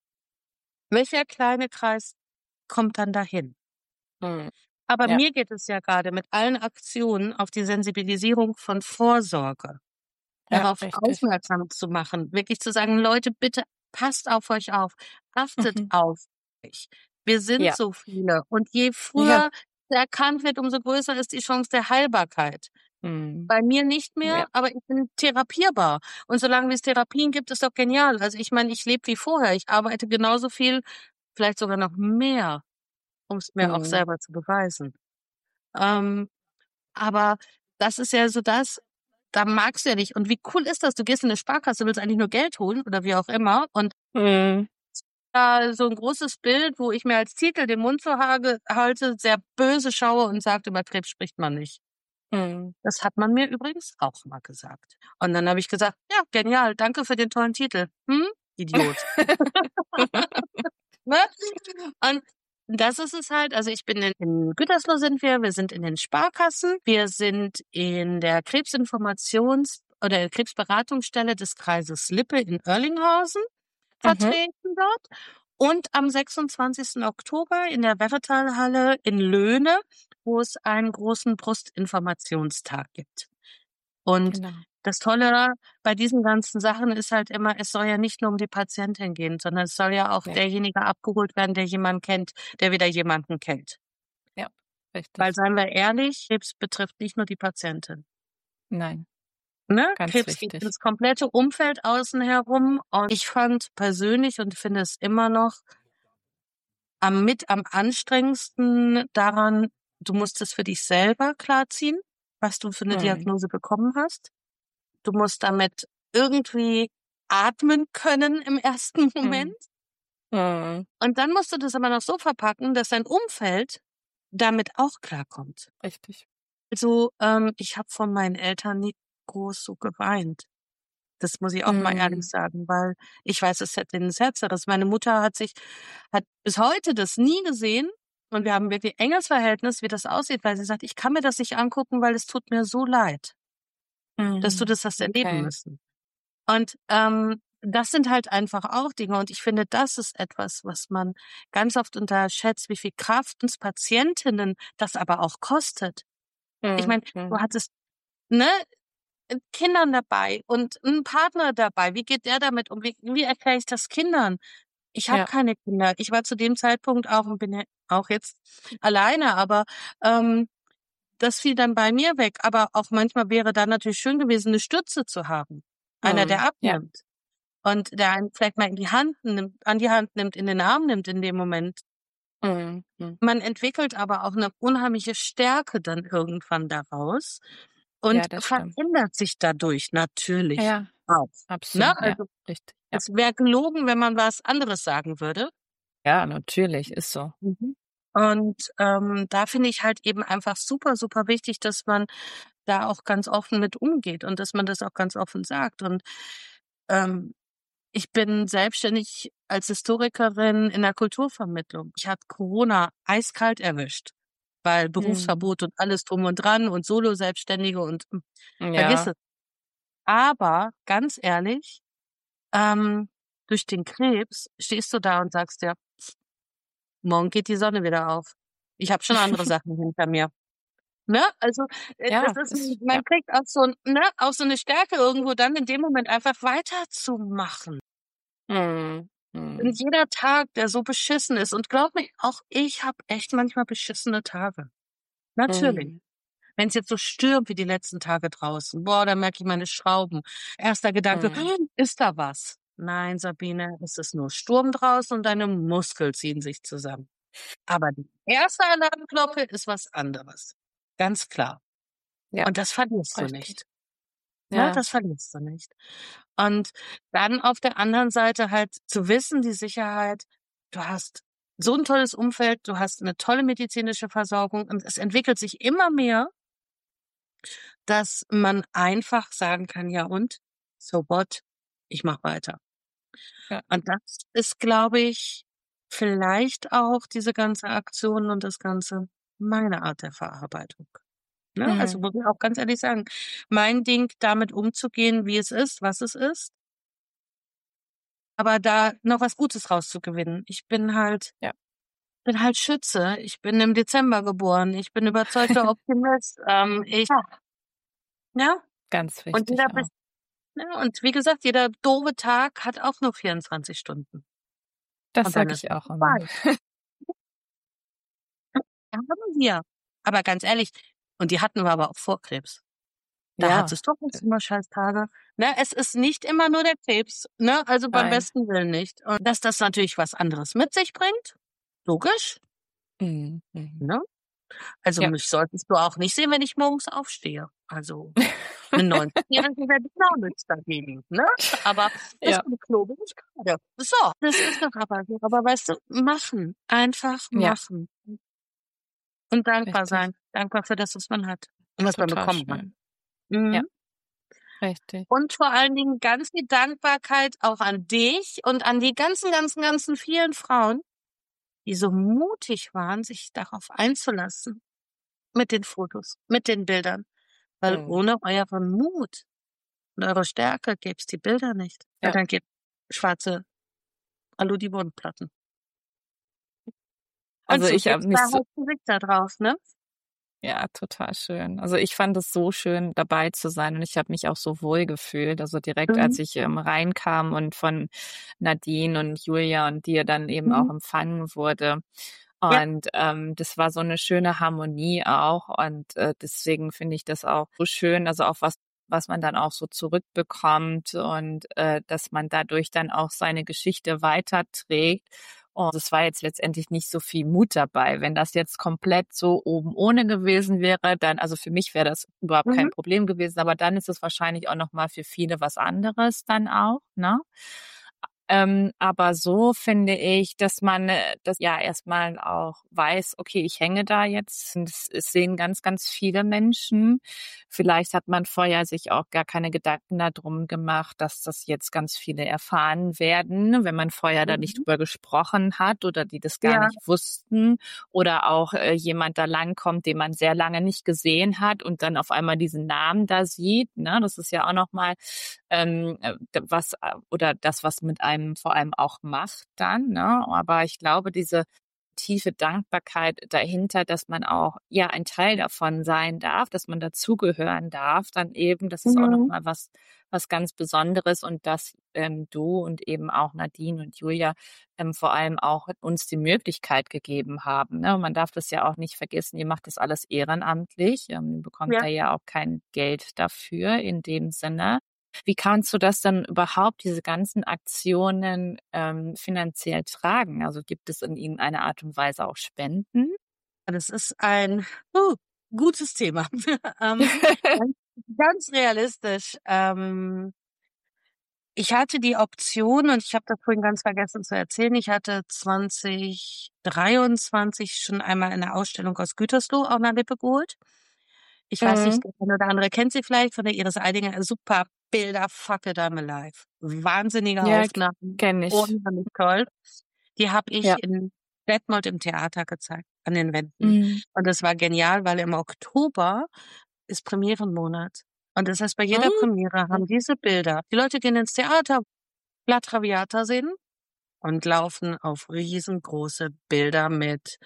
welcher kleine Kreis kommt dann dahin? Mhm. Aber Ja. mir geht es ja gerade mit allen Aktionen auf die Sensibilisierung von Vorsorge, Ja, darauf richtig. aufmerksam zu machen, wirklich zu sagen, Leute, bitte passt auf euch auf, achtet Mhm. auf euch. Wir sind Ja. so viele und je Ja. früher erkannt wird, umso größer ist die Chance der Heilbarkeit. Mhm. Bei mir nicht mehr, Ja. aber ich bin therapierbar. Und solange es Therapien gibt, ist doch genial. Also ich meine, ich lebe wie vorher. Ich arbeite genauso viel, vielleicht sogar noch mehr, um es mir auch Mhm. selber zu beweisen. Ähm, aber das ist ja so das, da magst du ja nicht. Und wie cool ist das? Du gehst in eine Sparkasse, willst eigentlich nur Geld holen oder wie auch immer. Und Mhm. da so ein großes Bild, wo ich mir als Titel den Mund so hage, halte, sehr böse schaue und sagt, über Krebs spricht man nicht. Mhm. Das hat man mir übrigens auch mal gesagt. Und dann habe ich gesagt, ja, genial, danke für den tollen Titel. Hm? Idiot. Ne? Und das ist es halt. Also ich bin in, in Gütersloh sind wir, wir sind in den Sparkassen, wir sind in der Krebsinformations- oder der Krebsberatungsstelle des Kreises Lippe in Oerlinghausen Mhm. vertreten dort. Und am sechsundzwanzigsten Oktober in der Werretalhalle in Löhne, wo es einen großen Brustinformationstag gibt. Und Genau. das Tolle bei diesen ganzen Sachen ist halt immer, es soll ja nicht nur um die Patientin gehen, sondern es soll ja auch Ja. derjenige abgeholt werden, der jemanden kennt, der wieder jemanden kennt. Ja, Weil, richtig. seien wir ehrlich, Krebs betrifft nicht nur die Patientin. Nein, Ne? ganz Krebs geht wichtig. ins komplette Umfeld außen herum. Und ich fand persönlich und finde es immer noch am mit am anstrengendsten daran, du musst es für dich selber klarziehen, was du für eine Mhm. Diagnose bekommen hast. Du musst damit irgendwie atmen können im ersten Moment. Mhm. Und dann musst du das aber noch so verpacken, dass dein Umfeld damit auch klarkommt. Richtig. Also, ähm, ich habe von meinen Eltern nie groß so geweint. Das muss ich auch mal ehrlich Mhm. sagen, weil ich weiß, es hätte ihnen das Herz zerrissen. Meine Mutter hat sich hat bis heute das nie gesehen und wir haben wirklich enges Verhältnis, wie das aussieht, weil sie sagt: „Ich kann mir das nicht angucken, weil es tut mir so leid, dass du Mhm. das hast erleben Okay. müssen.“ Und, ähm, das sind halt einfach auch Dinge und ich finde, das ist etwas, was man ganz oft unterschätzt, wie viel Kraft uns Patientinnen das aber auch kostet. Ich Mhm. meine, du Mhm. hattest, ne, äh, Kindern dabei und 'n Partner dabei. Wie geht der damit um? Wie wie erkläre ich das Kindern? Ich habe Ja. keine Kinder. Ich war zu dem Zeitpunkt auch und bin ja auch jetzt alleine, aber, ähm, das fiel dann bei mir weg. Aber auch manchmal wäre da natürlich schön gewesen, 'ne Stütze zu haben. Einer, Mhm. der Ja. abnimmt und der einen vielleicht mal in die Hand nimmt an die Hand nimmt, in den Arm nimmt in dem Moment. Mhm. Mhm. Man entwickelt aber auch 'ne unheimliche Stärke dann irgendwann daraus Ja, und das stimmt. verändert sich dadurch natürlich Ja, auch, ne? absolut. Ja, Also, richtig. Ja. es wäre gelogen, wenn man was anderes sagen würde. Ja, natürlich, ist so. Mhm. Und, ähm, da finde ich halt eben einfach super, super wichtig, dass man da auch ganz offen mit umgeht und dass man das auch ganz offen sagt. Und, ähm, ich bin selbstständig als Historikerin in der Kulturvermittlung. Ich hat Corona eiskalt erwischt, weil Mhm. Berufsverbot und alles drum und dran und Solo-Selbstständige und, hm, vergiss Ja. es. Aber ganz ehrlich, ähm, durch den Krebs stehst du da und sagst dir: „Morgen geht die Sonne wieder auf. Ich habe schon andere Sachen hinter mir.“ Ne? Also, äh, das Ja, ist ist ja. man kriegt auch so 'n ne, auch so 'ne Stärke irgendwo dann in dem Moment einfach weiterzumachen. Mhm. Und Mhm. jeder Tag, der so beschissen ist und glaub mir, auch ich habe echt manchmal beschissene Tage. Natürlich. Mhm. Wenn's jetzt so stürmt wie die letzten Tage draußen, boah, da merke ich meine Schrauben. Erster Gedanke: Mhm. „Ist da was?“ Nein, Sabine, es ist nur Sturm draußen und deine Muskeln ziehen sich zusammen. Aber die erste Alarmglocke ist was anderes. Ganz klar. Ja, Und das verlierst du richtig. nicht, ne? Ja. Das verlierst du nicht. Und dann auf der anderen Seite halt zu wissen, die Sicherheit, du hast so 'n tolles Umfeld, du hast 'ne tolle medizinische Versorgung und es entwickelt sich immer mehr, dass man einfach sagen kann: „Ja und? So what? Ich mache weiter.“ Ja. Und das ist, glaube ich, vielleicht auch diese ganze Aktion und das Ganze meine Art der Verarbeitung, ne? Also, Mhm. muss ich auch ganz ehrlich sagen, mein Ding, damit umzugehen, wie es ist, was es ist aber da noch was Gutes rauszugewinnen. Ich bin halt Ja. bin halt Schütze. Ich bin im Dezember geboren. Ich bin überzeugter Optimist. Ähm, ich ja, Ganz und jeder wichtig auch. bis ne, und wie gesagt, jeder doofe Tag hat auch nur vierundzwanzig Stunden. Das Und dann sage ist ich es auch immer. vorbei. Haben wir. Aber ganz ehrlich und die hatten wir aber auch vor Krebs. Da Ja. hattest du Äh, nicht immer Scheißtage. Ne, es ist nicht immer nur der Krebs, ne, also beim nein. besten Willen nicht. Und dass das natürlich was anderes mit sich bringt, logisch, Mhm. Mhm. ne? Also, Ja. mich solltest du auch nicht sehen, wenn ich morgens aufstehe. Also, 'ne neunzigjährige hätte ich auch nix dagegen, ne? Aber bis Ja. zum Klo bin ich grade. So, das ist doch aber so. Aber weißt du, machen, einfach Ja, machen und dankbar richtig. sein. Dankbar für das, was man hat und was man Total bekommen hat. schön. Ja, Mhm. richtig. Und vor allen Dingen ganz viel Dankbarkeit auch an dich und an die ganzen, ganzen, ganzen vielen Frauen, die so mutig waren, sich darauf einzulassen mit den Fotos, mit den Bildern, weil Mhm. ohne euren Mut und eure Stärke gäb's die Bilder nicht, weil Ja. dann gäb schwarze Alu-die-Bodenplatten. Und Also, so ich habe gibt's mich da so halt Gesichter drauf, ne? ja, total schön. Also, ich fand es so schön, dabei zu sein und ich habe mich auch so wohl gefühlt. Also, direkt als Mhm. ich, ähm, reinkam und von Nadine und Julia und dir dann eben auch Mhm. empfangen wurde. Ja. Und, ähm, das war so 'ne schöne Harmonie auch und, äh, deswegen finde ich das auch so schön, also, auch was was man dann auch so zurückbekommt und, äh, dass man dadurch dann auch seine Geschichte weiterträgt Und es war jetzt letztendlich nicht so viel Mut dabei. Wenn das jetzt komplett so oben ohne gewesen wäre, dann, also für mich wäre das überhaupt kein Mhm. Problem gewesen, aber dann ist es wahrscheinlich auch nochmal für viele was anderes dann auch, ne? Ähm, aber so finde ich, dass man äh, das ja erstmal auch weiß, okay, ich hänge da jetzt. Und es, es sehen ganz, ganz viele Menschen. Vielleicht hat man vorher sich auch gar keine Gedanken darum gemacht, dass das jetzt ganz viele erfahren werden, wenn man vorher da nicht Mhm. drüber gesprochen hat oder die das gar Ja. nicht wussten oder auch äh, jemand da langkommt, den man sehr lange nicht gesehen hat und dann auf einmal diesen Namen da sieht. Ne? Das ist ja auch nochmal ähm, äh, was äh, oder das, was mit einem vor allem auch macht dann, ne? Aber ich glaube, diese tiefe Dankbarkeit dahinter, dass man auch ja ein Teil davon sein darf, dass man dazugehören darf, dann eben, das ist auch noch Mhm. mal was was ganz Besonderes und dass ähm, du und eben auch Nadine und Julia ähm, vor allem auch uns die Möglichkeit gegeben haben. Ne? Man darf das ja auch nicht vergessen, ihr macht das alles ehrenamtlich, ähm, ihr bekommt Ja. da ja auch kein Geld dafür in dem Sinne. Wie kannst du das dann überhaupt, diese ganzen Aktionen ähm, finanziell tragen? Also gibt es in irgendeiner Art und Weise auch Spenden? Das ist ein uh, gutes Thema. ähm, ganz, ganz realistisch. Ähm, ich hatte die Option, und ich habe das vorhin ganz vergessen zu erzählen, ich hatte zwanzig dreiundzwanzig schon einmal eine Ausstellung aus Gütersloh auf einer Lippe geholt. Ich weiß Mhm. nicht, der eine oder andere kennt sie vielleicht von der Iris Eidinger. Super Bilder, Fuck it, I'm alive. Wahnsinnige Ja, Aufnahmen, kenne ich. unheimlich toll. Die habe Ja. ich in Detmold im Theater gezeigt, an den Wänden. Mhm. Und das war genial, weil im Oktober ist Premierenmonat. Und das heißt, bei jeder Mhm. Premiere haben diese Bilder, die Leute gehen ins Theater, La Traviata sehen und laufen auf riesengroße Bilder mit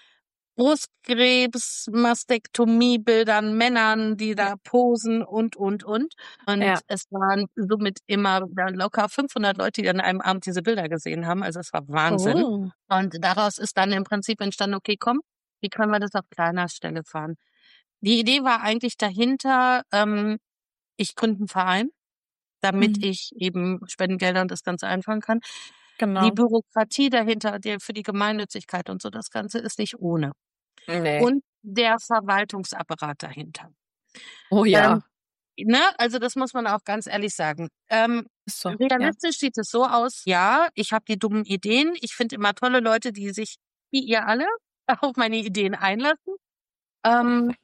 Brustkrebs, Mastektomiebildern, Männern, die Ja. da posen und, und, und. Und Ja. es waren somit immer da locker fünfhundert Leute, die an einem Abend diese Bilder gesehen haben. Also es war Wahnsinn. Oh. Und daraus ist dann im Prinzip entstanden, okay, komm, wie können wir das auf kleiner Stelle fahren? Die Idee war eigentlich dahinter, ähm, ich gründe einen Verein, damit Mhm. ich eben Spendengelder und das Ganze einfangen kann. Die Genau. Bürokratie dahinter, die für die Gemeinnützigkeit und so, das Ganze ist nicht ohne. Nee. Und der Verwaltungsapparat dahinter. Oh Ähm, ja. ne, also das muss man auch ganz ehrlich sagen. Ähm, Ist so. Ja. realistisch sieht es so aus, ja, ich habe die dummen Ideen. Ich finde immer tolle Leute, die sich, wie ihr alle, auf meine Ideen einlassen. Ähm,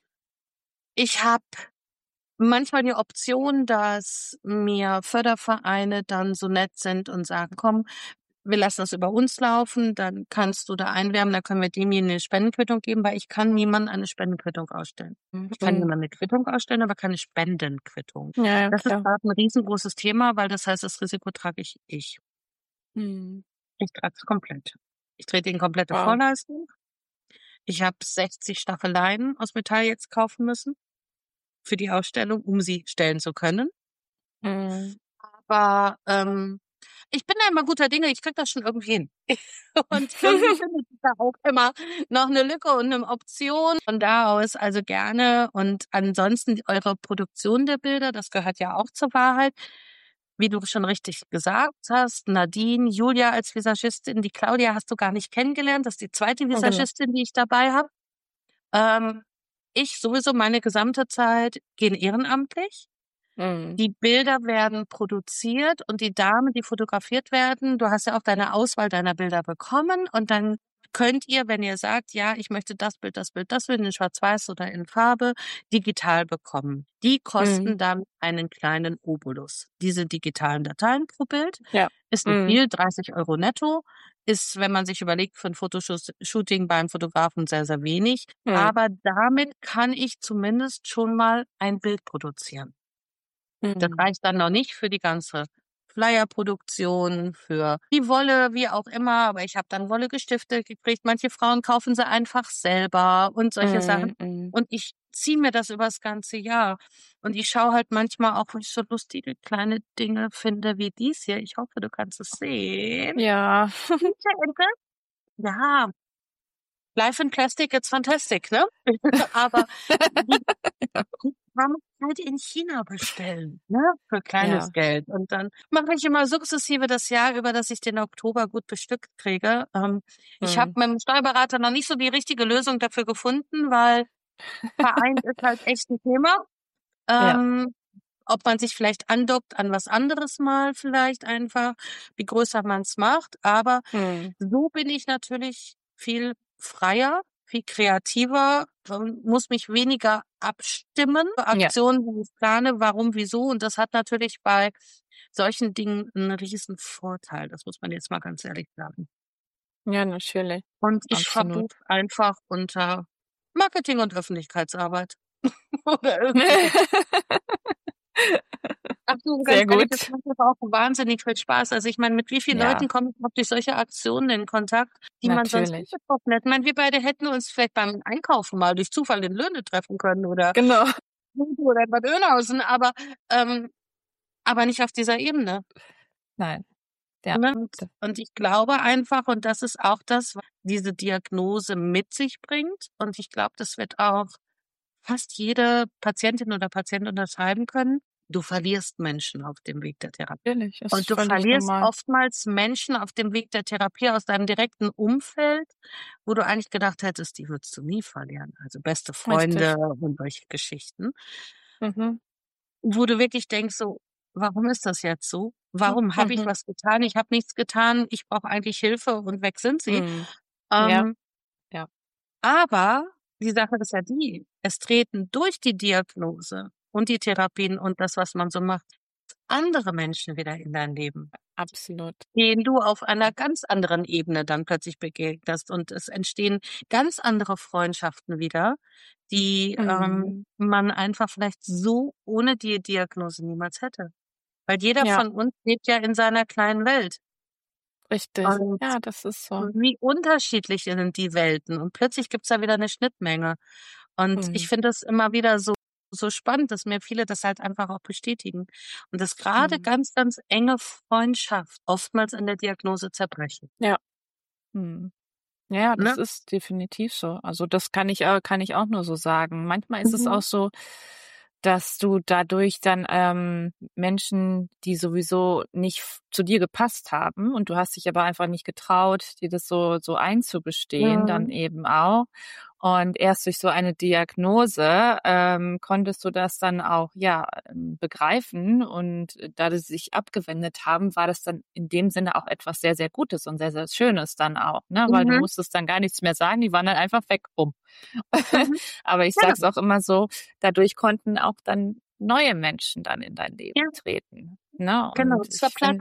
ich habe manchmal die Option, dass mir Fördervereine dann so nett sind und sagen, komm, wir lassen das über uns laufen, dann kannst du da einwerben, dann können wir demjenigen eine Spendenquittung geben, weil ich kann niemandem eine Spendenquittung ausstellen. Ich kann Mhm. jemandem eine Quittung ausstellen, aber keine Spendenquittung. Ja, ja, Das ist klar. gerade ein riesengroßes Thema, weil das heißt, das Risiko trage ich ich. Mhm. Ich trage es komplett. Ich trete in komplette Wow. Vorleistung. Ich habe sechzig Staffeleien aus Metall jetzt kaufen müssen für die Ausstellung, um sie stellen zu können. Mhm. Aber ähm, ich bin da immer guter Dinge, ich krieg das schon irgendwie hin. Und irgendwie findet sich da auch immer noch eine Lücke und eine Option. Von da aus also gerne. Und ansonsten eure Produktion der Bilder, das gehört ja auch zur Wahrheit. Wie du schon richtig gesagt hast, Nadine, Julia als Visagistin, die Claudia hast du gar nicht kennengelernt. Das ist die zweite Genau. Visagistin, die ich dabei habe. Ähm, ich sowieso meine gesamte Zeit gehen ehrenamtlich. Mhm. Die Bilder werden produziert und die Damen, die fotografiert werden, du hast ja auch deine Auswahl deiner Bilder bekommen und dann könnt ihr, wenn ihr sagt, ja, ich möchte das Bild, das Bild, das Bild in Schwarz-Weiß oder in Farbe, digital bekommen. Die Mhm. kosten dann einen kleinen Obolus. Diese digitalen Dateien pro Bild Ja. ist nicht Mhm. viel, dreißig Euro netto, ist, wenn man sich überlegt, für ein Fotoshooting beim Fotografen sehr, sehr wenig. Mhm. Aber damit kann ich zumindest schon mal ein Bild produzieren. Das Mhm. reicht dann noch nicht für die ganze Flyerproduktion, für die Wolle, wie auch immer, aber ich habe dann Wolle gestiftet gekriegt. Manche Frauen kaufen sie einfach selber und solche Sachen. Mhm. Mhm. Und ich ziehe mir das übers ganze Jahr. Und ich schaue halt manchmal auch, wenn ich so lustige kleine Dinge finde wie dies hier. Ich hoffe, du kannst es sehen. Ja. Diese Ente? Ja, Life in Plastic, it's fantastic, ne? Aber die kann man halt in China bestellen, ne? Für kleines Ja. Geld. Und dann mache ich immer sukzessive das Jahr über, dass ich den Oktober gut bestückt kriege. Ähm, ich habe Mhm. mit dem Steuerberater noch nicht so die richtige Lösung dafür gefunden, weil vereint ist halt echt ein Thema. Ja. Ähm, ob man sich vielleicht andockt an was anderes mal vielleicht einfach, wie größer man's macht. Aber Mhm. so bin ich natürlich viel freier, viel kreativer, ähm, muss mich weniger abstimmen für Ja. Aktionen, die ich plane, warum, wieso. Und das hat natürlich bei solchen Dingen 'n riesen Vorteil. Das muss man jetzt mal ganz ehrlich sagen. Ja, natürlich. Und ich Absolut. verbuche einfach unter Marketing und Öffentlichkeitsarbeit oder irgendwie so. Ach du, ganz Sehr ehrlich, das gut. macht aber auch wahnsinnig viel Spaß. Also, ich meine, mit wie vielen Ja. Leuten komme ich noch durch solche Aktionen in Kontakt, die man sonst nicht Natürlich. getroffen hätte. Ich meine, wir beide hätten uns vielleicht beim Einkaufen mal durch Zufall in Löhne treffen können oder Genau. oder in Bad Oeynhausen, aber ähm, aber nicht auf dieser Ebene. Nein. Ja. Ne? Und D und ich glaube einfach, und das ist auch das, was diese Diagnose mit sich bringt, und ich glaube, das wird auch fast jede Patientin oder Patient unterschreiben können: Du verlierst Menschen auf dem Weg der Therapie. Natürlich, ist Und du völlig verlierst normal. oftmals Menschen auf dem Weg der Therapie aus deinem direkten Umfeld, wo du eigentlich gedacht hättest, die würdest du nie verlieren. Also, beste Richtig. Freunde und solche Geschichten. Mhm. Wo du wirklich denkst so: „Warum ist das jetzt so? Hm, Warum habe ich mhm. was getan? Ich habe nichts getan. Ich brauche eigentlich Hilfe und weg sind sie." Mhm. Ja. Ähm, Ja. aber die Sache ist ja die, es treten durch die Diagnose und die Therapien und das, was man so macht, andere Menschen wieder in dein Leben, Absolut. denen du auf einer ganz anderen Ebene dann plötzlich begegnest, und es entstehen ganz andere Freundschaften wieder, die, Mhm. ähm, man einfach vielleicht so ohne die Diagnose niemals hätte. Weil jeder Ja. von uns lebt ja in seiner kleinen Welt. Richtig. Und Ja, das ist so. wie unterschiedlich sind die Welten, und plötzlich gibt's da wieder 'ne Schnittmenge. Und ich Mhm. finde das immer wieder so so spannend, dass mir viele das halt einfach auch bestätigen. Und dass grade Mhm. ganz, ganz enge Freundschaft oftmals an der Diagnose zerbrechen, Ja. Mhm. Ja, das ne? ist definitiv so. Also, das kann ich äh, kann ich auch nur so sagen. Manchmal ist es Mhm. auch so, dass du dadurch dann, ähm, Menschen, die sowieso nicht f zu dir gepasst haben und du hast dich aber einfach nicht getraut, dir das so so einzugestehen, dann Mhm. eben auch. Und erst durch so eine Diagnose, ähm, konntest du das dann auch, ja, ähm, begreifen und äh, da sie sich abgewendet haben, war das dann in dem Sinne auch etwas sehr, sehr Gutes und sehr, sehr Schönes dann auch, ne? Weil du Mhm. musstest dann gar nichts mehr sagen, die waren dann einfach weg, bumm. Mhm. Aber ich sage es Genau. auch immer so, dadurch konnten auch dann neue Menschen dann in dein Ja, Leben treten, ne? genau. Und Es war ich Platz. finde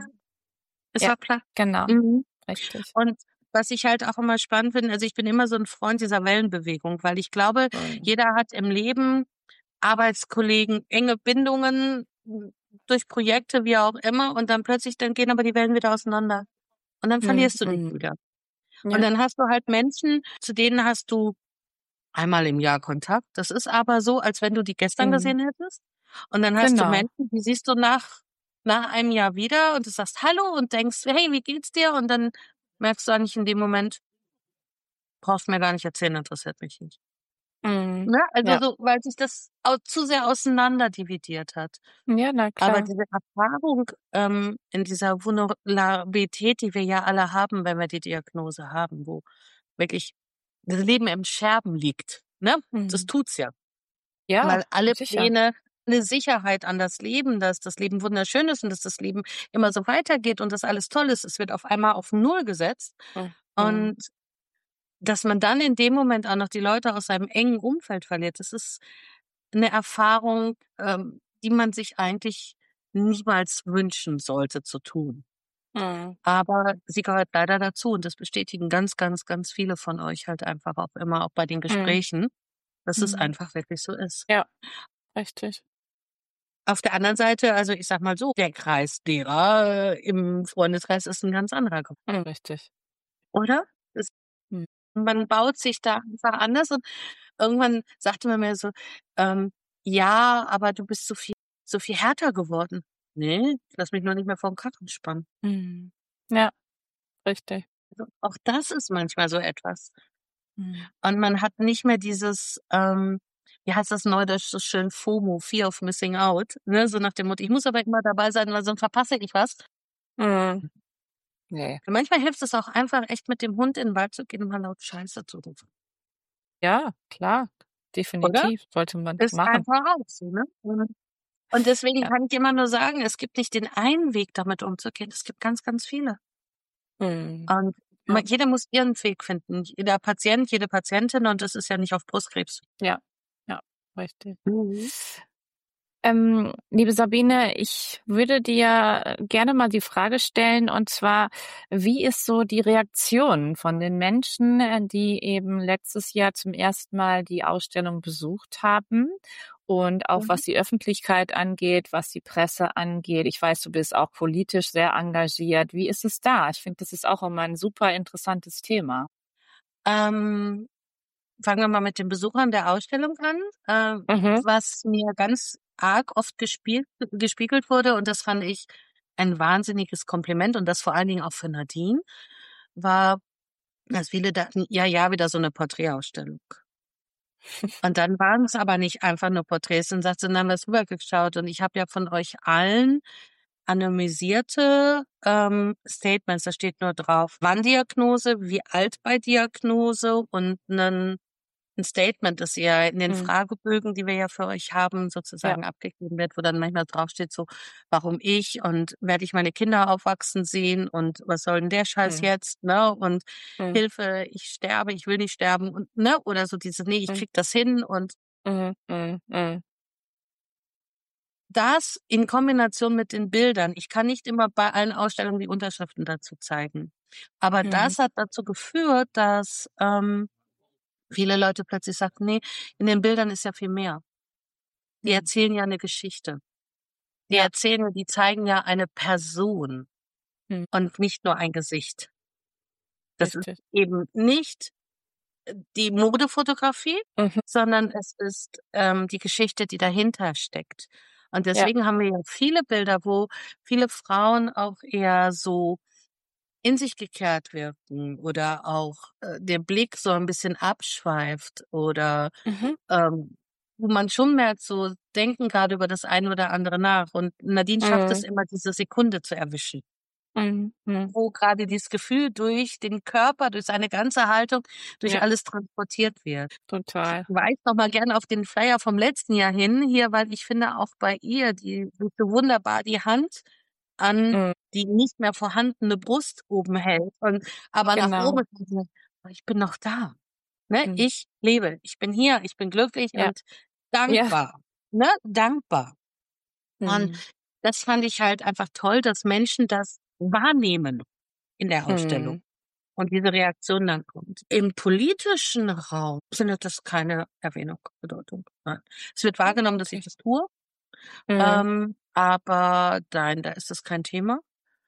Es ja, war Platz. genau, Mhm. richtig. Und was ich halt auch immer spannend finde, also, ich bin immer so 'n Freund dieser Wellenbewegung, weil ich glaube, Mhm. jeder hat im Leben Arbeitskollegen, enge Bindungen, hm, durch Projekte, wie auch immer, und dann plötzlich dann gehen aber die Wellen wieder auseinander und dann Mhm, verlierst du dich mhm. wieder. Und Ja, dann hast du halt Menschen, zu denen hast du einmal im Jahr Kontakt. Das ist aber so, als wenn du die gestern mhm. gesehen hättest. Und dann hast du Genau. Menschen, die siehst du nach nach einem Jahr wieder und du sagst „Hallo" und denkst: „Hey, wie geht's dir?" Und dann merkst du eigentlich in dem Moment: „Brauchst mir gar nicht erzählen, interessiert mich nicht." Mhm. Ne? Also Ja. so, weil sich das au zu sehr auseinanderdividiert hat. Ja, na Aber klar. diese Erfahrung, ähm, in dieser Vulnerabilität, die wir ja alle haben, wenn wir die Diagnose haben, wo wirklich das Leben im Scherben liegt, ne? Das Mhm. tut's ja. Ja, Weil alle sicher. Pläne, 'ne Sicherheit an das Leben, dass das Leben wunderschön ist und dass das Leben immer so weitergeht und dass alles toll ist, es wird auf einmal auf Null gesetzt. Mhm. Und dass man dann in dem Moment auch noch die Leute aus seinem engen Umfeld verliert, das ist 'ne Erfahrung, ähm, die man sich eigentlich niemals wünschen sollte zu tun. Mhm. Aber sie gehört leider dazu, und das bestätigen ganz, ganz, ganz viele von euch halt einfach auch immer, auch bei den Mhm. Gesprächen, dass es Mhm. einfach wirklich so ist. Ja, richtig. Auf der anderen Seite, also, ich sage mal so, der Kreis derer, äh, im Freundeskreis ist 'n ganz anderer geworden, Mhm, richtig. oder? Das Mhm. Man baut sich da einfach anders, und irgendwann sagte man mir so, ähm: „Ja, aber du bist so viel so viel härter geworden." Ne, ich lasse mich nur nicht mehr vorm Karren spannen. Mhm. Ja, richtig. Also, auch das ist manchmal so etwas. Mhm. Und man hat nicht mehr dieses, ähm, wie heißt das neudeutsch so schön, FOMO, Fear of Missing Out, ne? So nach dem Motto: „Ich muss aber immer dabei sein, weil sonst verpasse ich was.“ Mhm. Ne. Und manchmal hilft es auch einfach, echt mit dem Hund in 'n Wald zu gehen und mal laut Scheiße zu rufen, Ja, klar, oder? definitiv, sollte man Ist machen. einfach auch so, ne? Mhm. Und deswegen Ja. kann ich immer nur sagen, es gibt nicht den einen Weg, damit umzugehen. Es gibt ganz, ganz viele. Mhm. Und ma Ja, jeder muss ihren Weg finden. Jeder Patient, jede Patientin und das ist ja nicht auf Brustkrebs. ja, ja, richtig. Mhm. Ähm, liebe Sabine, ich würde dir äh, gerne mal die Frage stellen, und zwar, wie ist so die Reaktion von den Menschen, äh, die eben letztes Jahr zum ersten Mal die Ausstellung besucht haben? Und auch Mhm. was die Öffentlichkeit angeht, was die Presse angeht. Ich weiß, du bist auch politisch sehr engagiert. Wie ist es da? Ich finde, das ist auch immer ein super interessantes Thema. Ähm, fangen wir mal mit den Besuchern der Ausstellung an. Äh, Mhm, was mir ganz arg oft gespielt gespiegelt wurde, und das fand ich ein wahnsinniges Kompliment und das vor allen Dingen auch für Nadine, war, dass viele dachten: „Ja, ja, wieder so 'ne Porträtausstellung.“ Und dann waren's aber nicht einfach nur Porträts und sagt sie: „Dann haben wir drüber geschaut und ich habe ja von euch allen anonymisierte, ähm, Statements, da steht nur drauf, wann Diagnose, wie alt bei Diagnose und 'nen 'n Statement, das ihr in den mhm, Fragebögen, die wir ja für euch haben, ja, sozusagen abgegeben wird, wo dann manchmal draufsteht so: „Warum ich und werde ich meine Kinder aufwachsen sehen und was soll 'n der Scheiß mhm, jetzt“, ne? Und mhm, „Hilfe, ich sterbe, ich will nicht sterben“ und ne? Oder so diese: „Ne, ich mhm, kriege das hin“ und mhm, mhm, mhm, das in Kombination mit den Bildern. Ich kann nicht immer bei allen Ausstellungen die Unterschriften dazu zeigen. Aber mhm, das hat dazu geführt, dass, ähm, viele Leute plötzlich sagten: „Ne, in den Bildern ist ja viel mehr. Die mhm. erzählen ja 'ne Geschichte. Die Ja, erzählen ja die zeigen ja eine Person mhm, und nicht nur ein Gesicht.“ Das ist richtig. eben nicht, äh, die Modefotografie, Mhm, sondern es ist, ähm, die Geschichte, die dahinter steckt. Und ja, deswegen haben wir ja viele Bilder, wo viele Frauen auch eher so in sich gekehrt wirken oder auch, äh, der Blick so ein bisschen abschweift oder, mhm, ähm, wo man schon merkt, so denken grade über das eine oder andere nach. Und Nadine schafft es mhm, immer, diese Sekunde zu erwischen, mhm, mhm, wo grade dieses Gefühl durch den Körper, durch seine ganze Haltung, durch ja, alles transportiert wird. Ich total. weise noch mal gerne auf den Flyer vom letzten Jahr hin hier, weil ich finde auch bei ihr, die sich so wunderbar die Hand an Mhm, die nicht mehr vorhandene Brust oben hält und aber nach genau. oben guckt: „Ich bin noch da, ne? Mhm, Ich lebe, ich bin hier, ich bin glücklich ja, und ja, dankbar“, ne? Dankbar. Und mhm, das fand ich halt einfach toll, dass Menschen das wahrnehmen in der Ausstellung mhm, und diese Reaktion dann kommt. Im politischen Raum findet das keine Erwähnung, Bedeutung. Nein. Es wird wahrgenommen, dass ich okay. das tue, Mhm, ähm, aber nein, da ist das kein Thema.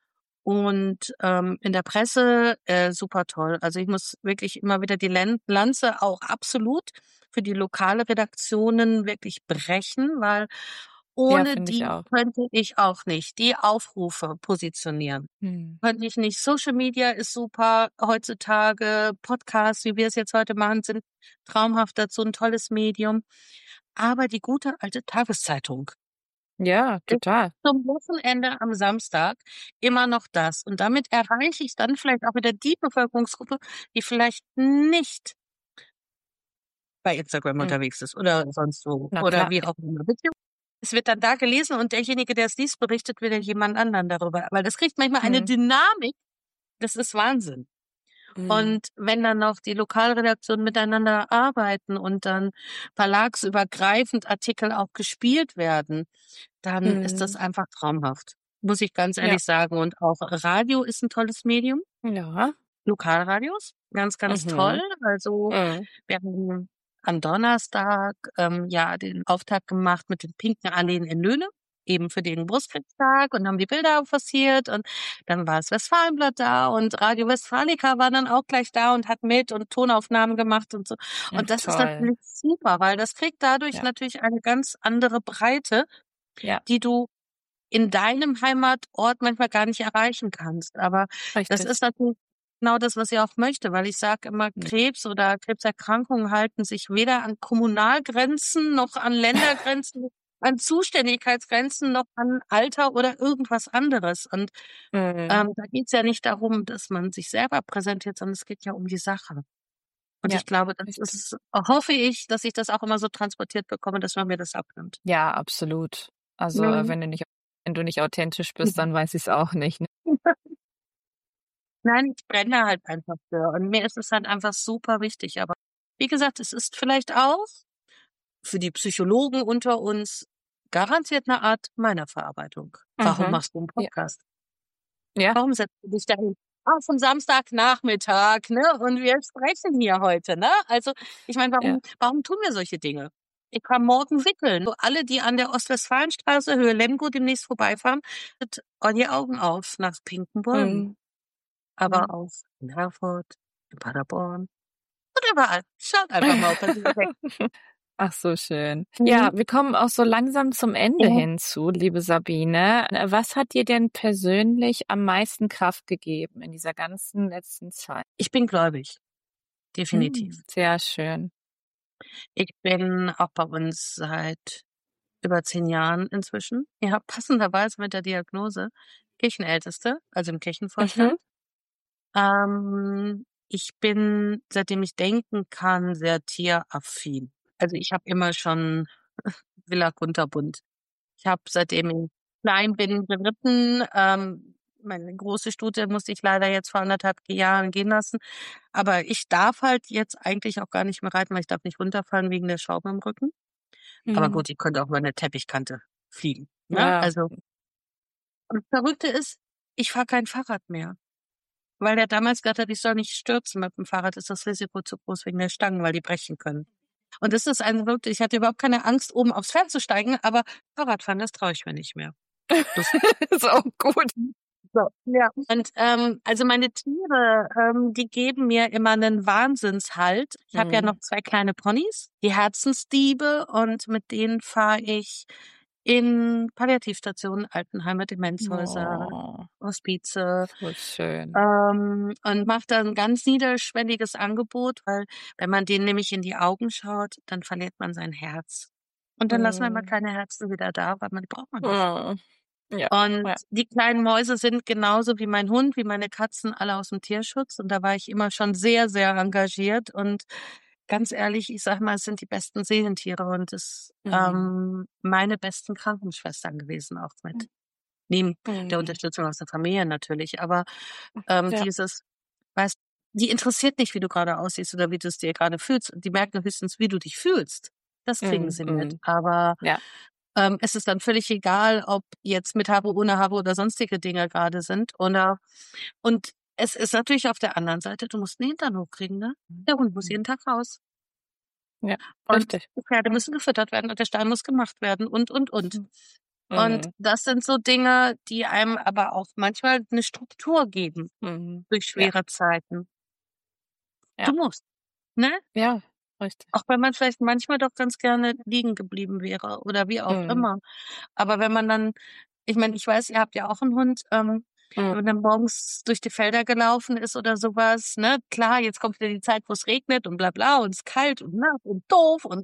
Und, ähm, in der Presse, äh, super toll. Also, ich muss wirklich immer wieder die Len Lanze auch absolut für die lokale Redaktionen wirklich brechen, weil ja, ohne finde ich die auch. könnte ich auch nicht die Aufrufe positionieren. Mhm, Könnte ich nicht. Social Media ist super heutzutage, Podcasts, wie wir es jetzt heute machen, sind traumhaft dazu 'n tolles Medium. Aber die gute alte Tageszeitung ja, ist total. zum Wochenende am Samstag immer noch das. Und damit erreiche ich dann vielleicht auch wieder die Bevölkerungsgruppe, die vielleicht nicht bei Instagram Mhm, unterwegs ist oder sonst wo na oder klar. wie auch immer. Beziehungsweise es wird dann da gelesen und derjenige, der es liest, berichtet wieder jemand anderen darüber. Weil das kriegt manchmal eine Mhm, Dynamik, das ist Wahnsinn. mhm, Und wenn dann noch die Lokalredaktionen miteinander arbeiten und dann verlagsübergreifend Artikel auch gespielt werden, dann ist das mhm, einfach traumhaft, muss ich ganz ja, ehrlich sagen. Und auch Radio ist 'n tolles Medium. ja, Lokalradios, ganz, ganz toll. mhm, Also, mhm, wir haben am Donnerstag, ähm, ja, den Auftakt gemacht mit den pinken Alleen in Löhne, eben für den Brustkrebstag und haben die Bilder forciert und dann war das Westfalenblatt da und Radio Westfalica war dann auch gleich da und hat mit und Tonaufnahmen gemacht und so. ach Und das ist toll. natürlich super, weil das kriegt dadurch Ja, natürlich eine ganz andere Breite, ja, die du in deinem Heimatort manchmal gar nicht erreichen kannst. Aber das ist richtig. natürlich genau das, was sie auch möchte, weil ich sage immer, Krebs oder Krebserkrankungen halten sich weder an Kommunalgrenzen noch an Ländergrenzen, an Zuständigkeitsgrenzen noch an Alter oder irgendwas anderes. Und Mhm. ähm, da geht's ja nicht darum, dass man sich selber präsentiert, sondern es geht ja um die Sache. Und Ja, ich glaube, das richtig. ist, hoffe ich, dass ich das auch immer so transportiert bekomme, dass man mir das abnimmt. Ja, absolut. Also Mhm. wenn du nicht, wenn du nicht authentisch bist, dann weiß ich es auch nicht. Ne? Nein, ich brenne halt einfach für. Und mir ist es halt einfach super wichtig. Aber wie gesagt, es ist vielleicht auch für die Psychologen unter uns garantiert eine Art meiner Verarbeitung. Warum Mhm. machst du einen Ja. Podcast? Ja. Warum setzt du dich dahin? Auf am Samstagnachmittag, ne? Und wir sprechen hier heute, ne? Also, ich meine, warum, Ja. warum tun wir solche Dinge? Ich kann morgen wickeln. So alle, die an der Ostwestfalenstraße, Höhe Lemgo demnächst vorbeifahren, mit die Augen auf nach pinken Bäumen. Mhm. Aber Mhm. auch in Herford, in Paderborn und überall. Schaut einfach mal auf das Effekt. Ach, so schön. Mhm. Ja, wir kommen auch so langsam zum Ende Ja. hinzu, liebe Sabine. Was hat dir denn persönlich am meisten Kraft gegeben in dieser ganzen letzten Zeit? Ich bin gläubig. Definitiv. Hm, sehr schön. Ich bin auch bei uns seit über zehn Jahren inzwischen. Ja, passenderweise mit der Diagnose Kirchenälteste, also im Kirchenvorstand. Mhm. Ähm, ich bin, seitdem ich denken kann, sehr tieraffin. Also ich habe immer schon Villa kunterbunt. Ich habe, seitdem ich klein bin, geritten. Ähm, meine große Stute musste ich leider jetzt vor anderthalb Jahren gehen lassen. Aber ich darf halt jetzt eigentlich auch gar nicht mehr reiten, weil ich darf nicht runterfallen wegen der Schraube im Rücken. Aber Mhm. gut, ich könnte auch über eine Teppichkante fliegen. Ne? Ja. Also, und das Verrückte ist, ich fahre kein Fahrrad mehr. Weil der damals gesagt hat, ich soll nicht stürzen mit dem Fahrrad, ist das Risiko zu groß wegen der Stangen, weil die brechen können. Und das ist ein wirklich, ich hatte überhaupt keine Angst, oben aufs Pferd zu steigen, aber Fahrradfahren, das traue ich mir nicht mehr. Das ist auch gut. So, ja. Und ähm, also meine Tiere, ähm, die geben mir immer einen Wahnsinnshalt. Ich habe ja Mhm. noch zwei kleine Ponys, die Herzensdiebe, und mit denen fahre ich in Palliativstationen, Altenheime, Demenzhäuser, Oh, Hospize, voll schön. ähm, und mache da ein ganz niederschwelliges Angebot, weil wenn man denen nämlich in die Augen schaut, dann verliert man sein Herz. Und dann lassen wir immer Mhm. kleine Herzen wieder da, weil man die braucht man nicht. Oh. Ja. Und Ja. die kleinen Mäuse sind genauso wie mein Hund, wie meine Katzen, alle aus dem Tierschutz. Und da war ich immer schon sehr, sehr engagiert. Und ganz ehrlich, ich sag mal, es sind die besten Seelentiere und es Mhm. ähm, meine besten Krankenschwestern gewesen, auch mit. Neben der Mhm. Unterstützung aus der Familie natürlich. Aber ähm, Ja. dieses, weißt, die interessiert nicht, wie du gerade aussiehst oder wie du es dir gerade fühlst. Die merken höchstens, wie du dich fühlst. Das kriegen Mhm. sie mit. Mhm. Aber Ja. ähm, es ist dann völlig egal, ob jetzt mit Haare, ohne Haare oder sonstige Dinge gerade sind. Oder und es ist natürlich auf der anderen Seite, du musst einen Hintern hochkriegen, ne? Der Hund muss jeden Tag raus. Ja, Und richtig. die Pferde müssen gefüttert werden und der Stall muss gemacht werden und, und, und. Und Mhm. das sind so Dinge, die einem aber auch manchmal eine Struktur geben Mhm. durch Ja. schwere Zeiten. Ja. Du musst, ne? Ja, richtig. Auch wenn man vielleicht manchmal doch ganz gerne liegen geblieben wäre oder wie auch Mhm. immer. Aber wenn man dann, ich meine, ich weiß, ihr habt ja auch einen Hund, ähm, Mhm. wenn man dann morgens durch die Felder gelaufen ist oder sowas, ne? Klar, jetzt kommt wieder die Zeit, wo es regnet und bla bla und es ist kalt und nass und doof und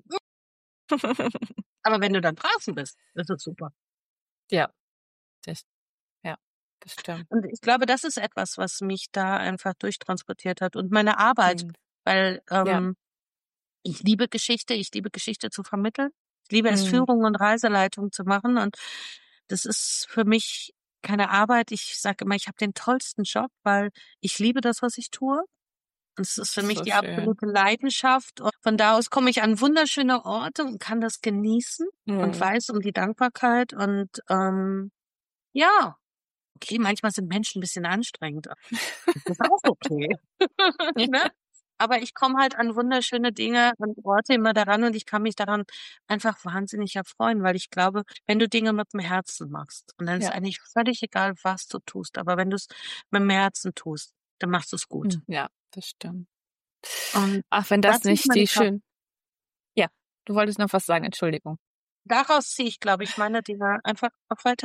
aber wenn du dann draußen bist, ist es super. Ja, das ja, das stimmt. Und ich glaube, das ist etwas, was mich da einfach durchtransportiert hat und meine Arbeit, Mhm. weil Ja. ähm, ich liebe Geschichte, ich liebe Geschichte zu vermitteln. Ich liebe es, Mhm. Führung und Reiseleitung zu machen. Und das ist für mich keine Arbeit. Ich sage immer, ich habe den tollsten Job, weil ich liebe das, was ich tue. Und es ist für mich So die schön. absolute Leidenschaft. Und von da aus komme ich an wunderschöne Orte und kann das genießen und Mhm. weiß um die Dankbarkeit. Und ähm, ja, okay, manchmal sind Menschen ein bisschen anstrengend. Das ist auch okay. Ja. Ne? Aber ich komme halt an wunderschöne Dinge und Orte immer daran und ich kann mich daran einfach wahnsinnig erfreuen, weil ich glaube, wenn du Dinge mit dem Herzen machst, und dann ist Ja. eigentlich völlig egal, was du tust, aber wenn du es mit dem Herzen tust, dann machst du es gut. Mhm. Ja, das stimmt. Und Ach, wenn das das ist nicht meine die Kraft. schön ja, du wolltest noch was sagen, Entschuldigung. Daraus ziehe ich, glaube ich, meine Dinge einfach auch weiter.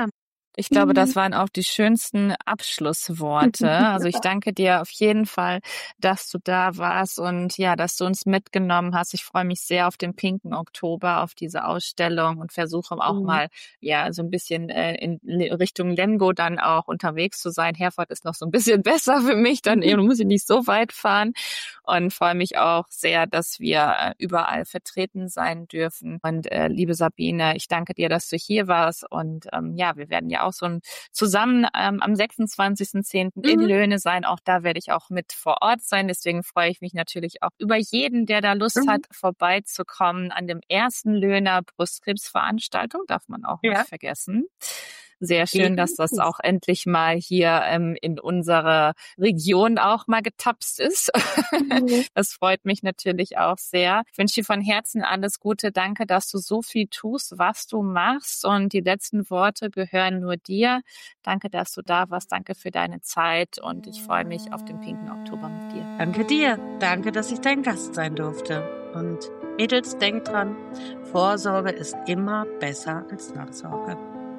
Ich glaube, das waren auch die schönsten Abschlussworte. Also ich danke dir auf jeden Fall, dass du da warst und ja, dass du uns mitgenommen hast. Ich freue mich sehr auf den pinken Oktober, auf diese Ausstellung und versuche auch mhm. mal ja so ein bisschen äh, in Richtung Lemgo dann auch unterwegs zu sein. Herford ist noch so ein bisschen besser für mich, dann eben muss ich nicht so weit fahren und freue mich auch sehr, dass wir äh, überall vertreten sein dürfen. Und äh, liebe Sabine, ich danke dir, dass du hier warst und ähm, ja, wir werden ja auch so ein zusammen ähm, am sechsundzwanzigsten zehnten in mhm. Löhne sein. Auch da werde ich auch mit vor Ort sein. Deswegen freue ich mich natürlich auch über jeden, der da Lust mhm. hat, vorbeizukommen an dem ersten Löhner Brustkrebsveranstaltung. Darf man auch ja. nicht vergessen. Sehr schön, dass das auch endlich mal hier ähm, in unserer Region auch mal getapst ist. Mhm. Das freut mich natürlich auch sehr. Ich wünsche dir von Herzen alles Gute. Danke, dass du so viel tust, was du machst. Und die letzten Worte gehören nur dir. Danke, dass du da warst. Danke für deine Zeit. Und ich freue mich auf den pinken Oktober mit dir. Danke dir. Danke, dass ich dein Gast sein durfte. Und Mädels, denkt dran, Vorsorge ist immer besser als Nachsorge.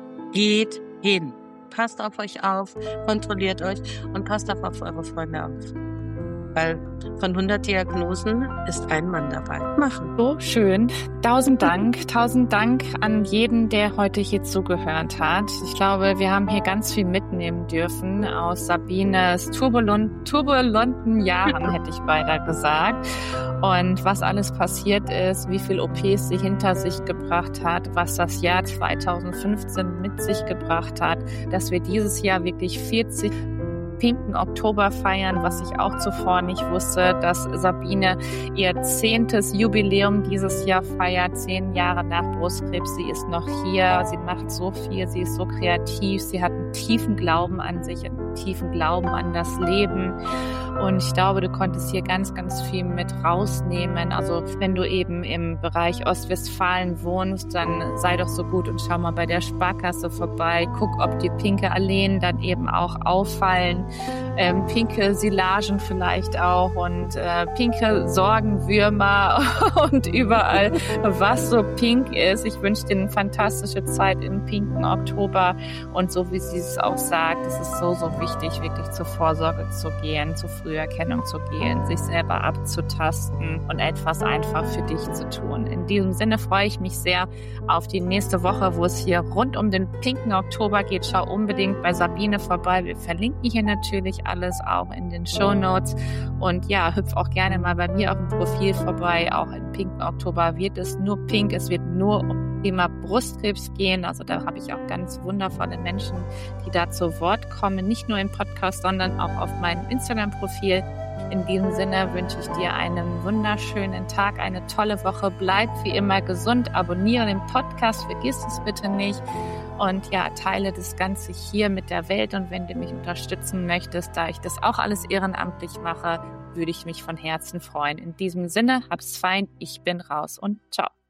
Geht hin. Passt auf euch auf, kontrolliert euch und passt auch auf eure Freunde auf. Weil von hundert Diagnosen ist ein Mann dabei. Machen. So schön. Tausend Dank. Tausend Dank an jeden, der heute hier zugehört hat. Ich glaube, wir haben hier ganz viel mitnehmen dürfen aus Sabines turbulent, turbulenten Jahren, hätte ich beinahe gesagt. Und was alles passiert ist, wie viel O Ps sie hinter sich gebracht hat, was das Jahr zweitausendfünfzehn mit sich gebracht hat, dass wir dieses Jahr wirklich vierzig pinken Oktober feiern, was ich auch zuvor nicht wusste, dass Sabine ihr zehntes Jubiläum dieses Jahr feiert, zehn Jahre nach Brustkrebs. Sie ist noch hier, sie macht so viel, sie ist so kreativ, sie hat einen tiefen Glauben an sich, einen tiefen Glauben an das Leben. Und ich glaube, du konntest hier ganz, ganz viel mit rausnehmen. Also wenn du eben im Bereich Ostwestfalen wohnst, dann sei doch so gut und schau mal bei der Sparkasse vorbei. Guck, ob die pinke Alleen dann eben auch auffallen. Ähm, pinke Silagen vielleicht auch und äh, pinke Sorgenwürmer und überall, was so pink ist. Ich wünsche dir eine fantastische Zeit im pinken Oktober und so wie sie es auch sagt, es ist so, so wichtig, wirklich zur Vorsorge zu gehen, zur Früherkennung zu gehen, sich selber abzutasten und etwas einfach für dich zu tun. In diesem Sinne freue ich mich sehr auf die nächste Woche, wo es hier rund um den pinken Oktober geht. Schau unbedingt bei Sabine vorbei. Wir verlinken hier natürlich alles auch in den Shownotes und ja, hüpf auch gerne mal bei mir auf dem Profil vorbei. Auch im pinken Oktober wird es nur pink, es wird nur um Thema Brustkrebs gehen. Also da habe ich auch ganz wundervolle Menschen, die da zu Wort kommen, nicht nur im Podcast, sondern auch auf meinem Instagram-Profil. In diesem Sinne wünsche ich dir einen wunderschönen Tag, eine tolle Woche. Bleib wie immer gesund, abonniere den Podcast, vergiss es bitte nicht. Und ja, teile das Ganze hier mit der Welt. Und wenn du mich unterstützen möchtest, da ich das auch alles ehrenamtlich mache, würde ich mich von Herzen freuen. In diesem Sinne, hab's fein, ich bin raus und ciao.